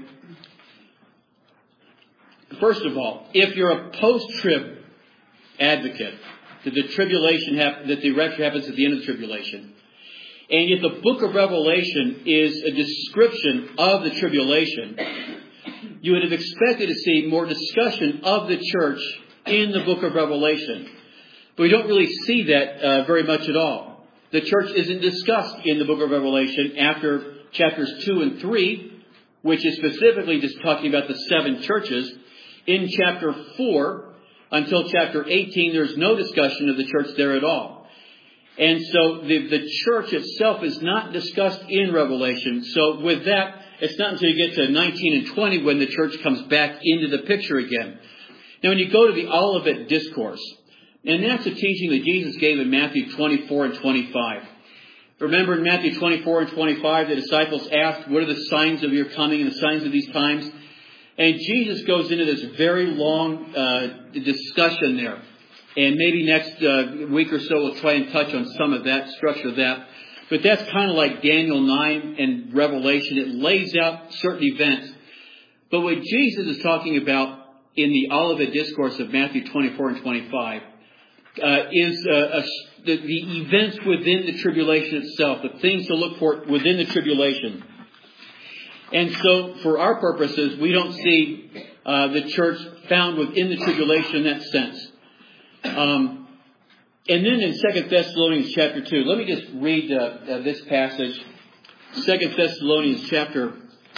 first of all, if you're a post-trib advocate, that the tribulation hap- that the rapture happens at the end of the tribulation, and if the book of Revelation is a description of the tribulation, you would have expected to see more discussion of the church in the book of Revelation. But we don't really see that uh, very much at all. The church isn't discussed in the book of Revelation after chapters two and three, which is specifically just talking about the seven churches. In chapter four, until chapter eighteen, there's no discussion of the church there at all. And so the, the church itself is not discussed in Revelation. So with that, it's not until you get to nineteen and twenty when the church comes back into the picture again. Now, when you go to the Olivet Discourse, and that's a teaching that Jesus gave in Matthew twenty-four and twenty-five. Remember in Matthew twenty-four and twenty-five, the disciples asked, what are the signs of your coming and the signs of these times? And Jesus goes into this very long uh, discussion there. And maybe next uh, week or so we'll try and touch on some of that, structure of that. But that's kind of like Daniel nine and Revelation. It lays out certain events. But what Jesus is talking about in the Olivet Discourse of Matthew twenty-four and twenty-five uh, is uh, a, the, the events within the tribulation itself, the things to look for within the tribulation. And so, for our purposes, we don't see uh, the church found within the tribulation in that sense. Um, and then in Second Thessalonians chapter two, let me just read uh, uh, this passage. Second Thessalonians chapter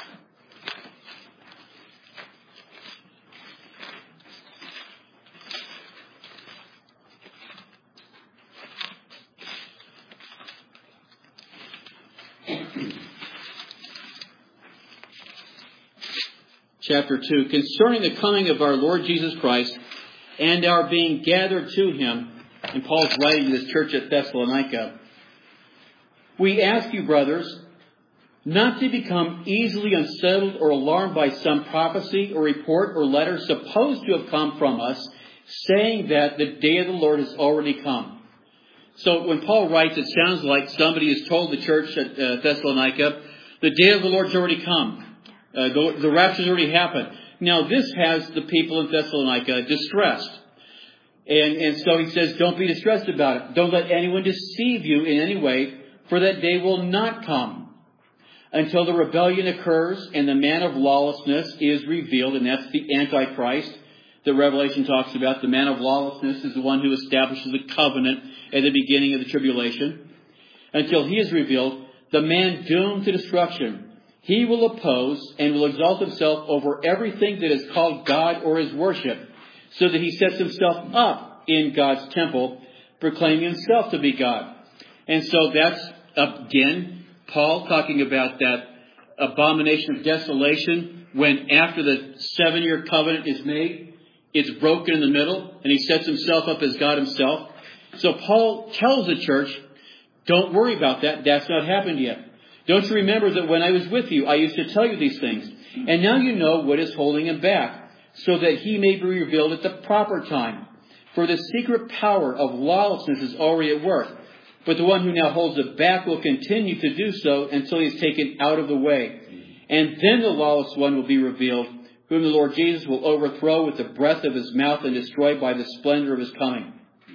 Chapter two, concerning the coming of our Lord Jesus Christ and our being gathered to Him, and Paul's writing to this church at Thessalonica, we ask you, brothers, not to become easily unsettled or alarmed by some prophecy or report or letter supposed to have come from us, saying that the day of the Lord has already come. So when Paul writes, it sounds like somebody has told the church at uh, Thessalonica, the day of the Lord's already come. Uh, the, the rapture's already happened. Now, this has the people in Thessalonica distressed. And, and so he says, don't be distressed about it. Don't let anyone deceive you in any way, for that day will not come until the rebellion occurs and the man of lawlessness is revealed. And that's the Antichrist that Revelation talks about. The man of lawlessness is the one who establishes the covenant at the beginning of the tribulation. Until he is revealed, the man doomed to destruction. He will oppose and will exalt himself over everything that is called God or his worship, so that he sets himself up in God's temple, proclaiming himself to be God. And so that's, again, Paul talking about that abomination of desolation, when after the seven-year covenant is made, it's broken in the middle, and he sets himself up as God himself. So Paul tells the church, don't worry about that. That's not happened yet. Don't you remember that when I was with you, I used to tell you these things? And now you know what is holding him back, so that he may be revealed at the proper time. For the secret power of lawlessness is already at work. But the one who now holds it back will continue to do so until he is taken out of the way. And then the lawless one will be revealed, whom the Lord Jesus will overthrow with the breath of his mouth and destroy by the splendor of his coming.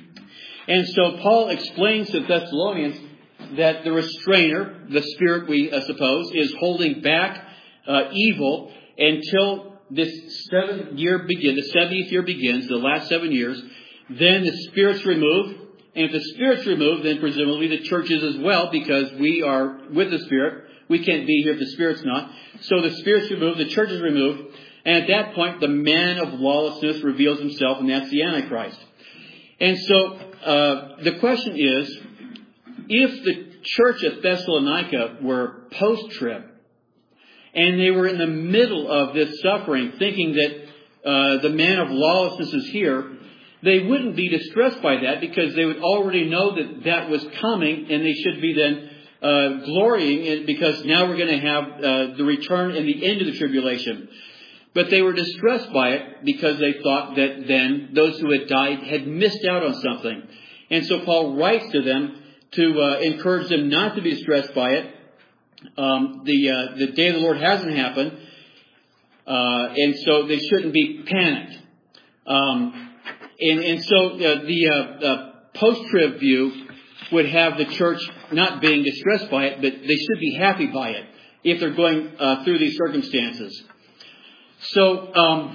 And so Paul explains to the Thessalonians that the restrainer, the Spirit, we uh, suppose, is holding back uh, evil until this seventh year begins, the seventieth year begins, the last seven years. Then the Spirit's removed. And if the Spirit's removed, then presumably the church is as well, because we are with the Spirit. We can't be here if the Spirit's not. So the Spirit's removed, the church is removed. And at that point, the man of lawlessness reveals himself, and that's the Antichrist. And so uh, the question is, if the church at Thessalonica were post-trib, and they were in the middle of this suffering, thinking that uh, the man of lawlessness is here, they wouldn't be distressed by that because they would already know that that was coming, and they should be then uh, glorying in, because now we're going to have uh, the return and the end of the tribulation. But they were distressed by it because they thought that then those who had died had missed out on something. And so Paul writes to them to uh, encourage them not to be distressed by it. Um, the uh, the day of the Lord hasn't happened, uh, and so they shouldn't be panicked. Um, and, and so uh, the uh, uh, post-trib view would have the church not being distressed by it, but they should be happy by it if they're going uh, through these circumstances. So um,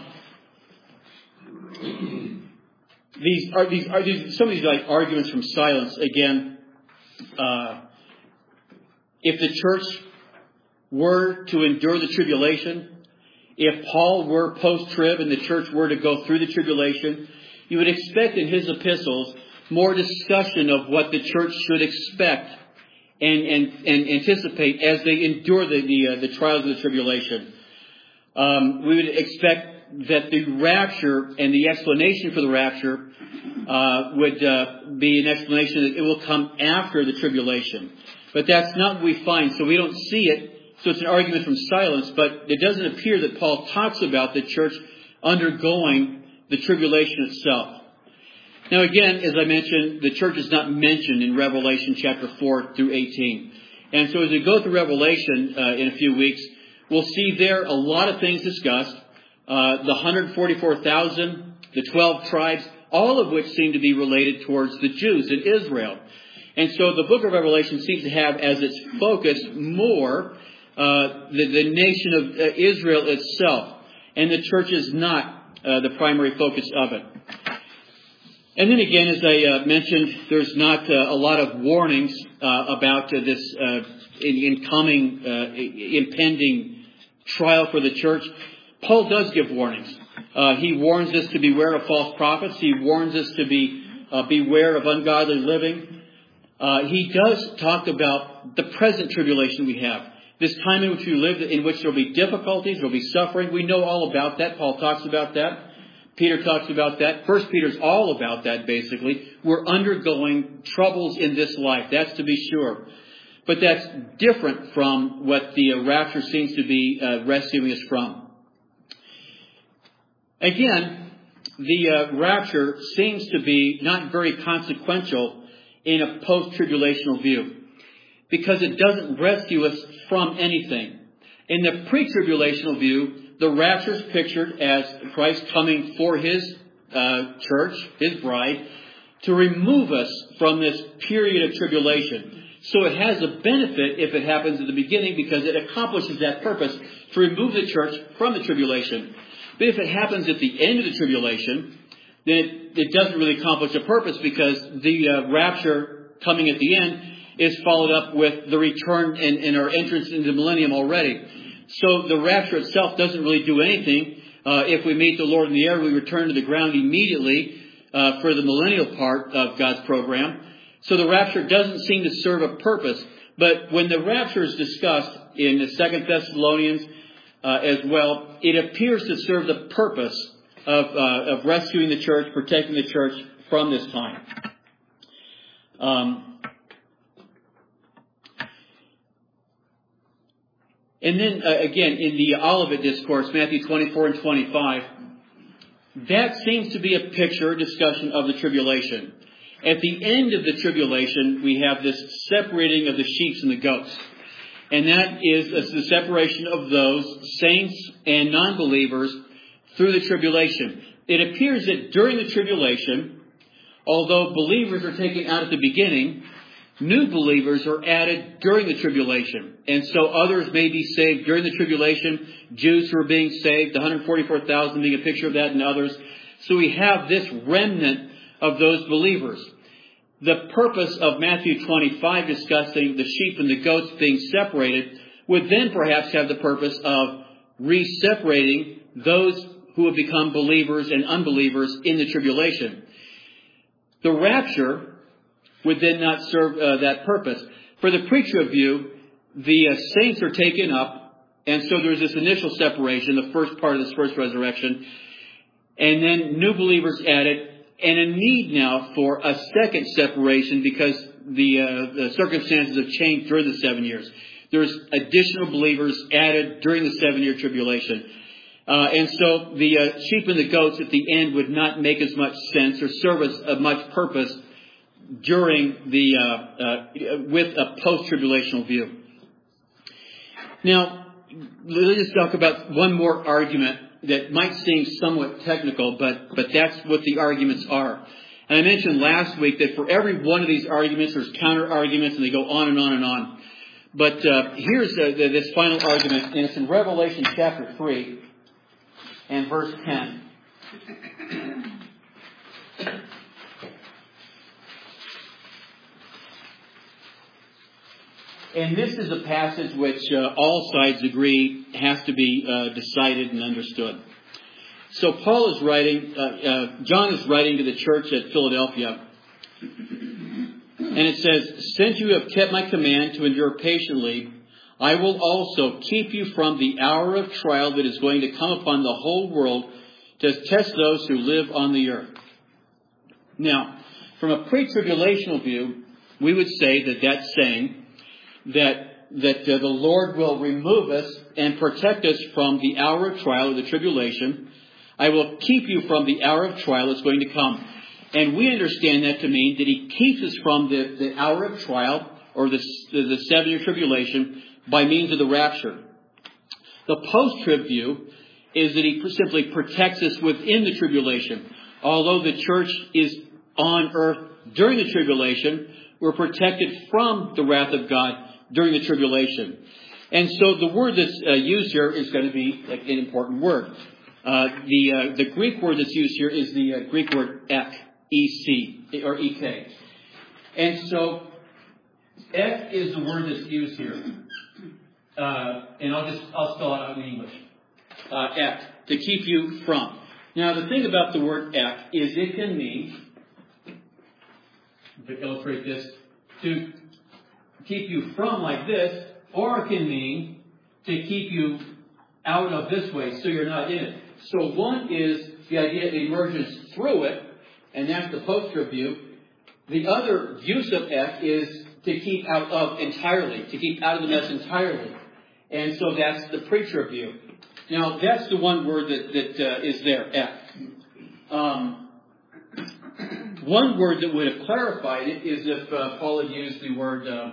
these are these are these some of these like arguments from silence again. Uh, if the church were to endure the tribulation, if Paul were post-trib and the church were to go through the tribulation, you would expect in his epistles more discussion of what the church should expect and and, and anticipate as they endure the the, uh, the trials of the tribulation. Um, we would expect that the rapture and the explanation for the rapture uh, would uh, be an explanation that it will come after the tribulation. But that's not what we find, so we don't see it. So it's an argument from silence, but it doesn't appear that Paul talks about the church undergoing the tribulation itself. Now again, as I mentioned, the church is not mentioned in Revelation chapter four through eighteen. And so as we go through Revelation uh, in a few weeks, we'll see there a lot of things discussed. Uh, the one hundred forty-four thousand, the twelve tribes, all of which seem to be related towards the Jews in Israel. And so the book of Revelation seems to have as its focus more uh, the, the nation of uh, Israel itself. And the church is not uh, the primary focus of it. And then again, as I uh, mentioned, there's not uh, a lot of warnings uh, about uh, this uh, incoming, uh, impending trial for the church. Paul does give warnings. Uh, he warns us to beware of false prophets. He warns us to be uh, beware of ungodly living. Uh, he does talk about the present tribulation we have. This time in which we live, in which there will be difficulties, there will be suffering. We know all about that. Paul talks about that. Peter talks about that. First Peter's all about that, basically. We're undergoing troubles in this life. That's to be sure. But that's different from what the uh, rapture seems to be uh, rescuing us from. Again, the uh, rapture seems to be not very consequential in a post-tribulational view, because it doesn't rescue us from anything. In the pre-tribulational view, the rapture is pictured as Christ coming for His uh, church, His bride, to remove us from this period of tribulation. So it has a benefit if it happens at the beginning, because it accomplishes that purpose to remove the church from the tribulation. But if it happens at the end of the tribulation, then it, it doesn't really accomplish a purpose, because the uh, rapture coming at the end is followed up with the return and, and our entrance into the millennium already. So the rapture itself doesn't really do anything. Uh, if we meet the Lord in the air, we return to the ground immediately uh, for the millennial part of God's program. So the rapture doesn't seem to serve a purpose. But when the rapture is discussed in the Second Thessalonians uh, as well, it appears to serve the purpose of, uh, of rescuing the church, protecting the church from this time. Um, and then, uh, again, in the Olivet Discourse, Matthew twenty-four and twenty-five, that seems to be a picture, discussion of the tribulation. At the end of the tribulation, we have this separating of the sheep and the goats. And that is the separation of those saints and non-believers through the tribulation. It appears that during the tribulation, although believers are taken out at the beginning, new believers are added during the tribulation. And so others may be saved during the tribulation. Jews who are being saved, the one hundred forty-four thousand being a picture of that, and others. So we have this remnant of those believers. The purpose of Matthew twenty-five discussing the sheep and the goats being separated would then perhaps have the purpose of re-separating those who have become believers and unbelievers in the tribulation. The rapture would then not serve uh, that purpose. For the pre-trib view, the uh, saints are taken up, and so there's this initial separation, the first part of this first resurrection, and then new believers added, and a need now for a second separation because the, uh, the circumstances have changed during the seven years. There's additional believers added during the seven-year tribulation. Uh, and so the uh, sheep and the goats at the end would not make as much sense or serve as uh, much purpose during the uh, uh, with a post-tribulational view. Now, let's just talk about one more argument that might seem somewhat technical, but but that's what the arguments are. And I mentioned last week that for every one of these arguments, there's counter-arguments, and they go on and on and on. But uh, here's uh, this final argument, and it's in Revelation chapter three and verse ten. And this is a passage which uh, all sides agree has to be uh, decided and understood. So Paul is writing, uh, uh, John is writing to the church at Philadelphia. And it says, "Since you have kept my command to endure patiently, I will also keep you from the hour of trial that is going to come upon the whole world to test those who live on the earth." Now, from a pre-tribulational view, we would say that that's saying that that uh, the Lord will remove us and protect us from the hour of trial or the tribulation. I will keep you from the hour of trial that's going to come. And we understand that to mean that He keeps us from the, the hour of trial or the, the seven-year tribulation by means of the rapture. The post-trib view is that He simply protects us within the tribulation. Although the church is on earth during the tribulation, we're protected from the wrath of God during the tribulation. And so the word that's uh, used here is going to be an important word. Uh, the uh, the Greek word that's used here is the uh, Greek word ek, E C, or E K. And so ek is the word that's used here. Uh, and I'll just, I'll spell it out in English. Uh, ek, to keep you from. Now the thing about the word ek is it can mean, to illustrate this, to keep you from like this, or it can mean to keep you out of this way so you're not in it. So one is the idea it emerges through it, and that's the post-trib view. The other use of ek is to keep out of entirely, to keep out of the mess entirely. And so that's the pre-trib view. Now, that's the one word that, that uh, is there, ek. Um, one word that would have clarified it is if uh, Paul had used the word uh,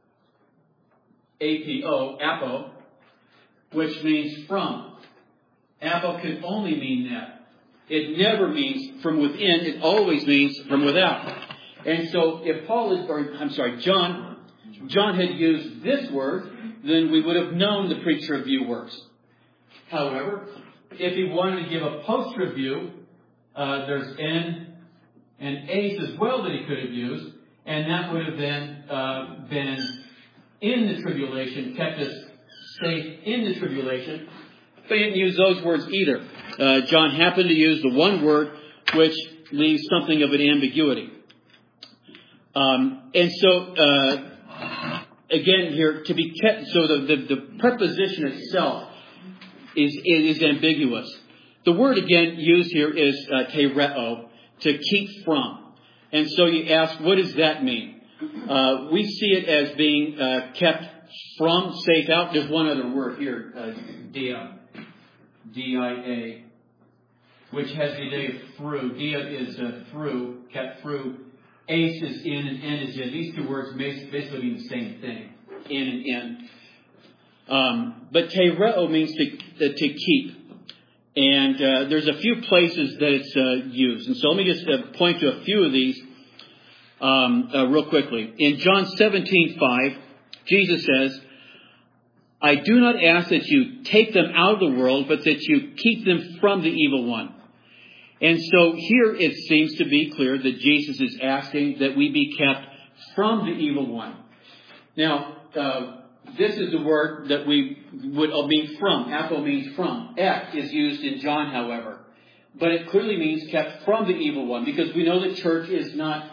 apo, apo, which means from. Apo can only mean that. It never means from within. It always means from without. And so if Paul is, or I'm sorry, John, John had used this word, then we would have known the pre-trib view works. However, if he wanted to give a post-trib view, uh, there's N and ace as well that he could have used, and that would have then uh, been in the tribulation, kept us safe in the tribulation. But he didn't use those words either. Uh, John happened to use the one word which leaves something of an ambiguity. Um, and so, uh, again here, to be kept, so the, the, the preposition itself is, is ambiguous. The word again used here is uh, tereo, to keep from. And so you ask, what does that mean? Uh, we see it as being uh, kept from, safe out. There's one other word here, uh, dia, D I A, which has the idea of through. Dia is uh, through, kept through. Ace is in and N is in. These two words basically mean the same thing, in and in. Um, but tereo means to, uh, to keep. And uh, there's a few places that it's uh, used. And so let me just uh, point to a few of these um, uh, real quickly. In John seventeen five, Jesus says, "I do not ask that you take them out of the world, but that you keep them from the evil one." And so here it seems to be clear that Jesus is asking that we be kept from the evil one. Now, uh, this is the word that we would mean from. Apo means from. Ek is used in John, however. But it clearly means kept from the evil one, because we know the church is not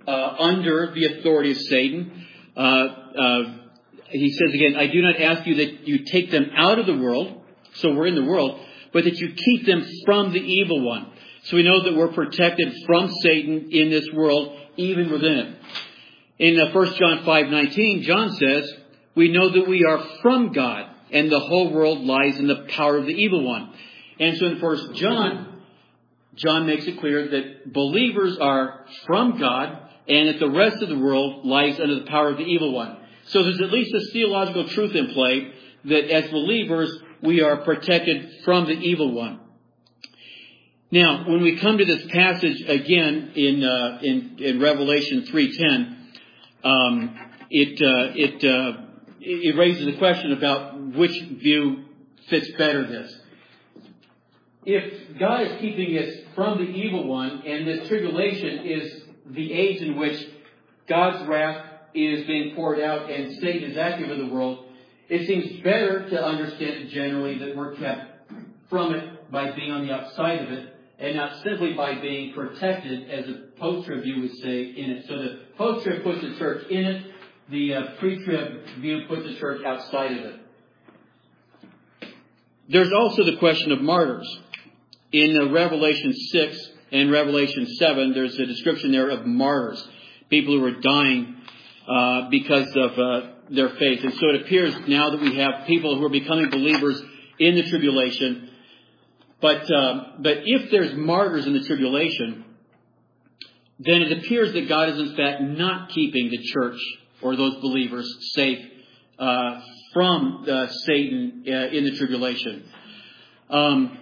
uh, under the authority of Satan. Uh, uh, he says again, I do not ask you that you take them out of the world, so we're in the world, but that you keep them from the evil one. So we know that we're protected from Satan in this world, even within it. In uh, First John five nineteen, John says, we know that we are from God, and the whole world lies in the power of the evil one. And so in First John, John makes it clear that believers are from God, and that the rest of the world lies under the power of the evil one. So there's at least this theological truth in play, that as believers, we are protected from the evil one. Now, when we come to this passage again in uh, in, in Revelation three ten, um, it uh, it uh, it raises the question about which view fits better this. If God is keeping us from the evil one, and this tribulation is the age in which God's wrath is being poured out and Satan is active in the world, it seems better to understand generally that we're kept from it by being on the outside of it, and not simply by being protected, as a post-trib view would say, in it. So the post-trib puts the church in it, the uh, pre-trib view puts the church outside of it. There's also the question of martyrs. In uh, Revelation six and Revelation seven, there's a description there of martyrs, people who are dying uh, because of uh, their faith. And so it appears now that we have people who are becoming believers in the tribulation. But uh, but if there's martyrs in the tribulation, then it appears that God is in fact not keeping the church or those believers safe uh, from uh, Satan uh, in the tribulation. Um,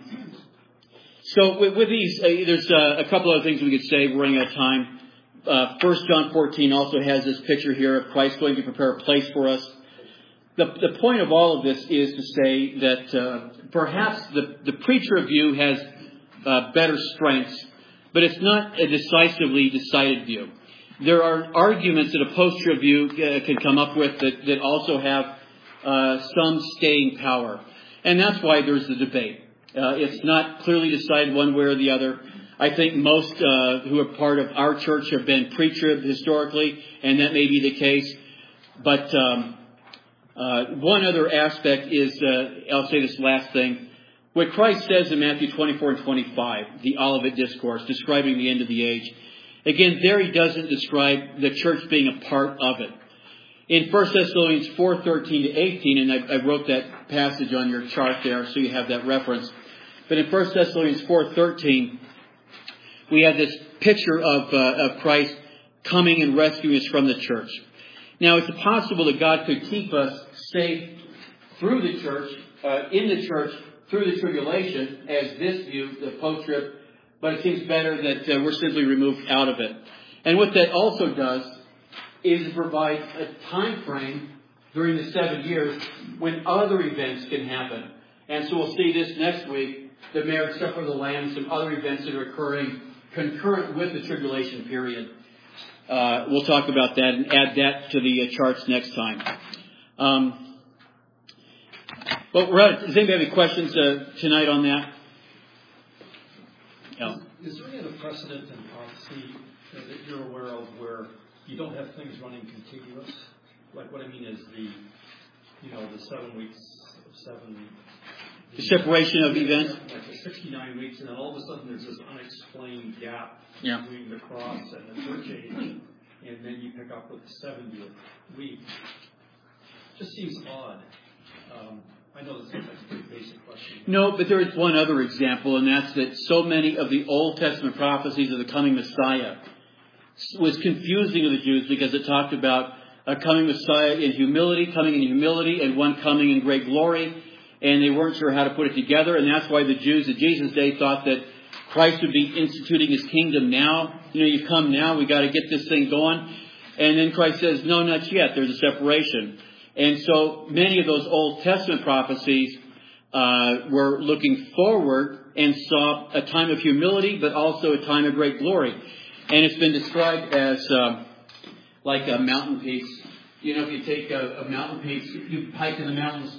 so with, with these, uh, there's uh, a couple other things we could say. We're running out of time. Uh, First John fourteen also has this picture here of Christ going to prepare a place for us. The, the point of all of this is to say that uh, perhaps the, the preacher view has uh, better strengths, but it's not a decisively decided view. There are arguments that a post-trib view uh, can come up with that, that also have uh, some staying power. And that's why there's the debate. Uh, it's not clearly decided one way or the other. I think most uh, who are part of our church have been pre-trib historically, and that may be the case. But um, uh, one other aspect is, uh, I'll say this last thing. What Christ says in Matthew twenty-four and twenty-five, the Olivet Discourse, describing the end of the age. Again, there he doesn't describe the church being a part of it. In First Thessalonians four thirteen to eighteen, and I, I wrote that passage on your chart there so you have that reference. But in First Thessalonians four thirteen, we have this picture of, uh, of Christ coming and rescuing us from the church. Now, it's possible that God could keep us safe through the church, uh, in the church, through the tribulation, as this view, the post-trib, but it seems better that uh, we're simply removed out of it. And what that also does is to provide a time frame during the seven years when other events can happen. And so we'll see this next week, the marriage supper of the Lamb, some other events that are occurring concurrent with the tribulation period. Uh, we'll talk about that and add that to the uh, charts next time. Um, well, Rod, does anybody have any questions uh, tonight on that? No. Is there any other precedent in prophecy that you're aware of where you don't have things running contiguous? Like what I mean is the, you know, the seven weeks, seven... The separation of events? Like the sixty-nine weeks, and then all of a sudden there's this unexplained gap yeah. between the cross and the church age, and then you pick up with the seventieth week. Just seems odd. Um, I know that's, that's a pretty basic question. No, but there is one other example, and that's that so many of the Old Testament prophecies of the coming Messiah was confusing to the Jews because it talked about a coming Messiah in humility, coming in humility, and one coming in great glory. And they weren't sure how to put it together. And that's why the Jews at Jesus' day thought that Christ would be instituting his kingdom now. You know, you come now, we got to get this thing going. And then Christ says, no, not yet. There's a separation. And so many of those Old Testament prophecies uh, were looking forward and saw a time of humility, but also a time of great glory. And it's been described as uh, like a mountain peaks. You know, if you take a, a mountain peaks, you hike in the mountains.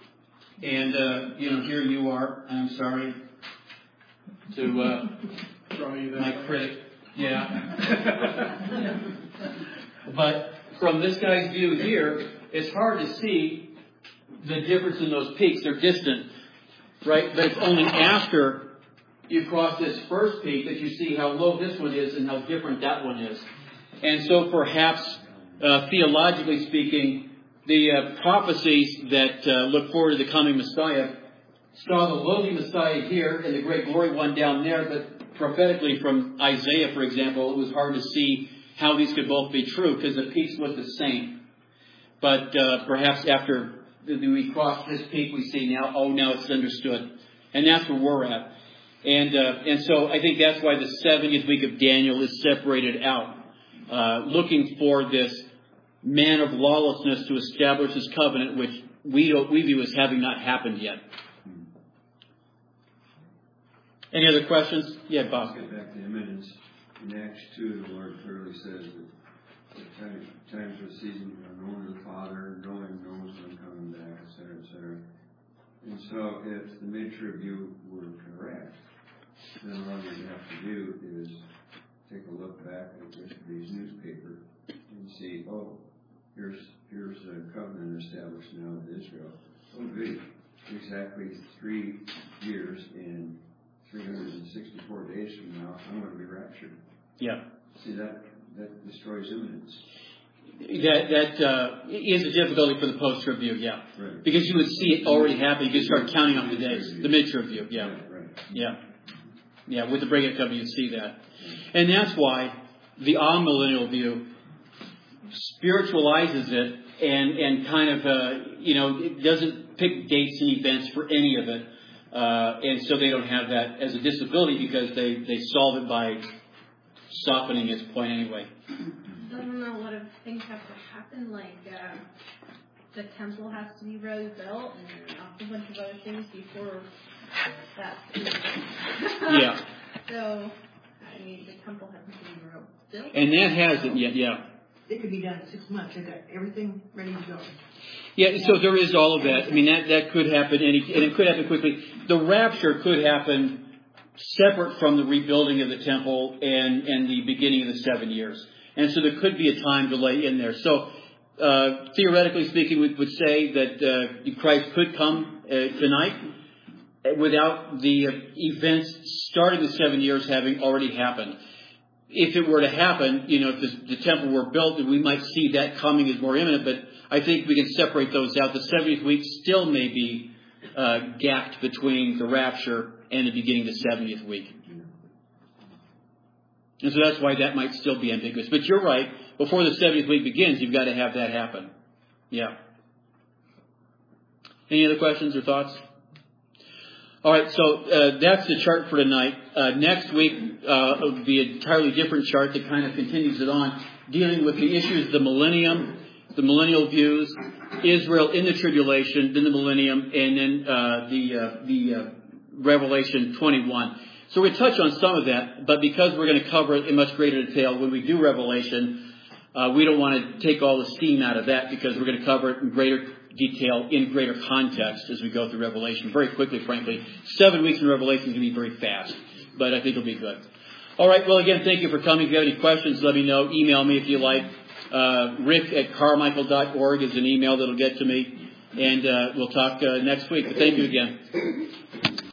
And, uh, you know, here you are, I'm sorry to uh, draw you that my way. critic. Yeah. But from this guy's view here, it's hard to see the difference in those peaks. They're distant, right? But it's only after you cross this first peak that you see how low this one is and how different that one is. And so perhaps, uh, theologically speaking, the uh, prophecies that uh, look forward to the coming Messiah saw the lowly Messiah here and the great glory one down there, but prophetically from Isaiah, for example, it was hard to see how these could both be true because the peaks look the same. But uh, perhaps after we cross this peak, we see now, oh, now it's understood. And that's where we're at. And uh, and so I think that's why the seventieth week of Daniel is separated out, uh, looking for this man of lawlessness to establish his covenant, which we don't, we view as having not happened yet. Any other questions? Yeah, Bob. Let's get back to imminence. In Acts two, the Lord clearly says that the time, times of the season are known to the Father, knowing knows when I'm coming back, et cetera, et cetera. And so if the mid-trib view were correct, then all you have to do is take a look back at yesterday's newspaper and see, oh, here's here's a covenant established now with Israel. Oh, good. Exactly three years and three hundred sixty-four days from now, I'm going to be raptured. Yeah. See, that that destroys imminence. That that uh, is a difficulty for the post-trib view, yeah. Right. Because you would see it already happen. You could start counting on the days. The mid-trib view, yeah. Right, right. Yeah. Yeah, with the break-up covenant, you'd see that. And that's why the amillennial view spiritualizes it and, and kind of, uh, you know, it doesn't pick dates and events for any of it. Uh, and so they don't have that as a disability because they, they solve it by softening its point anyway. Doesn't a lot of things have to happen? Like uh, the temple has to be rebuilt and a whole bunch of other things before that's Yeah. So, I mean, the temple hasn't been rebuilt. And that hasn't yet, yeah. It could be done in six months. They've got everything ready to go. Yeah, so there is all of that. I mean, that, that could happen, any, and it could happen quickly. The rapture could happen separate from the rebuilding of the temple and, and the beginning of the seven years. And so there could be a time delay in there. So, uh, theoretically speaking, we would say that uh, Christ could come uh, tonight without the uh, events starting the seven years having already happened. If it were to happen, you know, if the, the temple were built, we might see that coming as more imminent, but I think we can separate those out. The seventieth week still may be uh, gapped between the rapture and the beginning of the seventieth week. And so that's why that might still be ambiguous. But you're right, before the seventieth week begins, you've got to have that happen. Yeah. Any other questions or thoughts? All right, so uh, that's the chart for tonight. Uh, next week uh, will be an entirely different chart that kind of continues it on, dealing with the issues of the millennium, the millennial views, Israel in the tribulation, then the millennium, and then uh, the uh, the uh, Revelation twenty-one. So we're going to touch on some of that, but because we're going to cover it in much greater detail when we do Revelation, uh, we don't want to take all the steam out of that because we're going to cover it in greater detail, in greater context as we go through Revelation very quickly, frankly. Seven weeks in Revelation is going to be very fast, but I think it'll be good. All right, well, again, thank you for coming. If you have any questions, let me know. Email me if you like. Uh, Rick at carmichael dot org is an email that'll get to me, and uh, we'll talk uh, next week. But thank you again.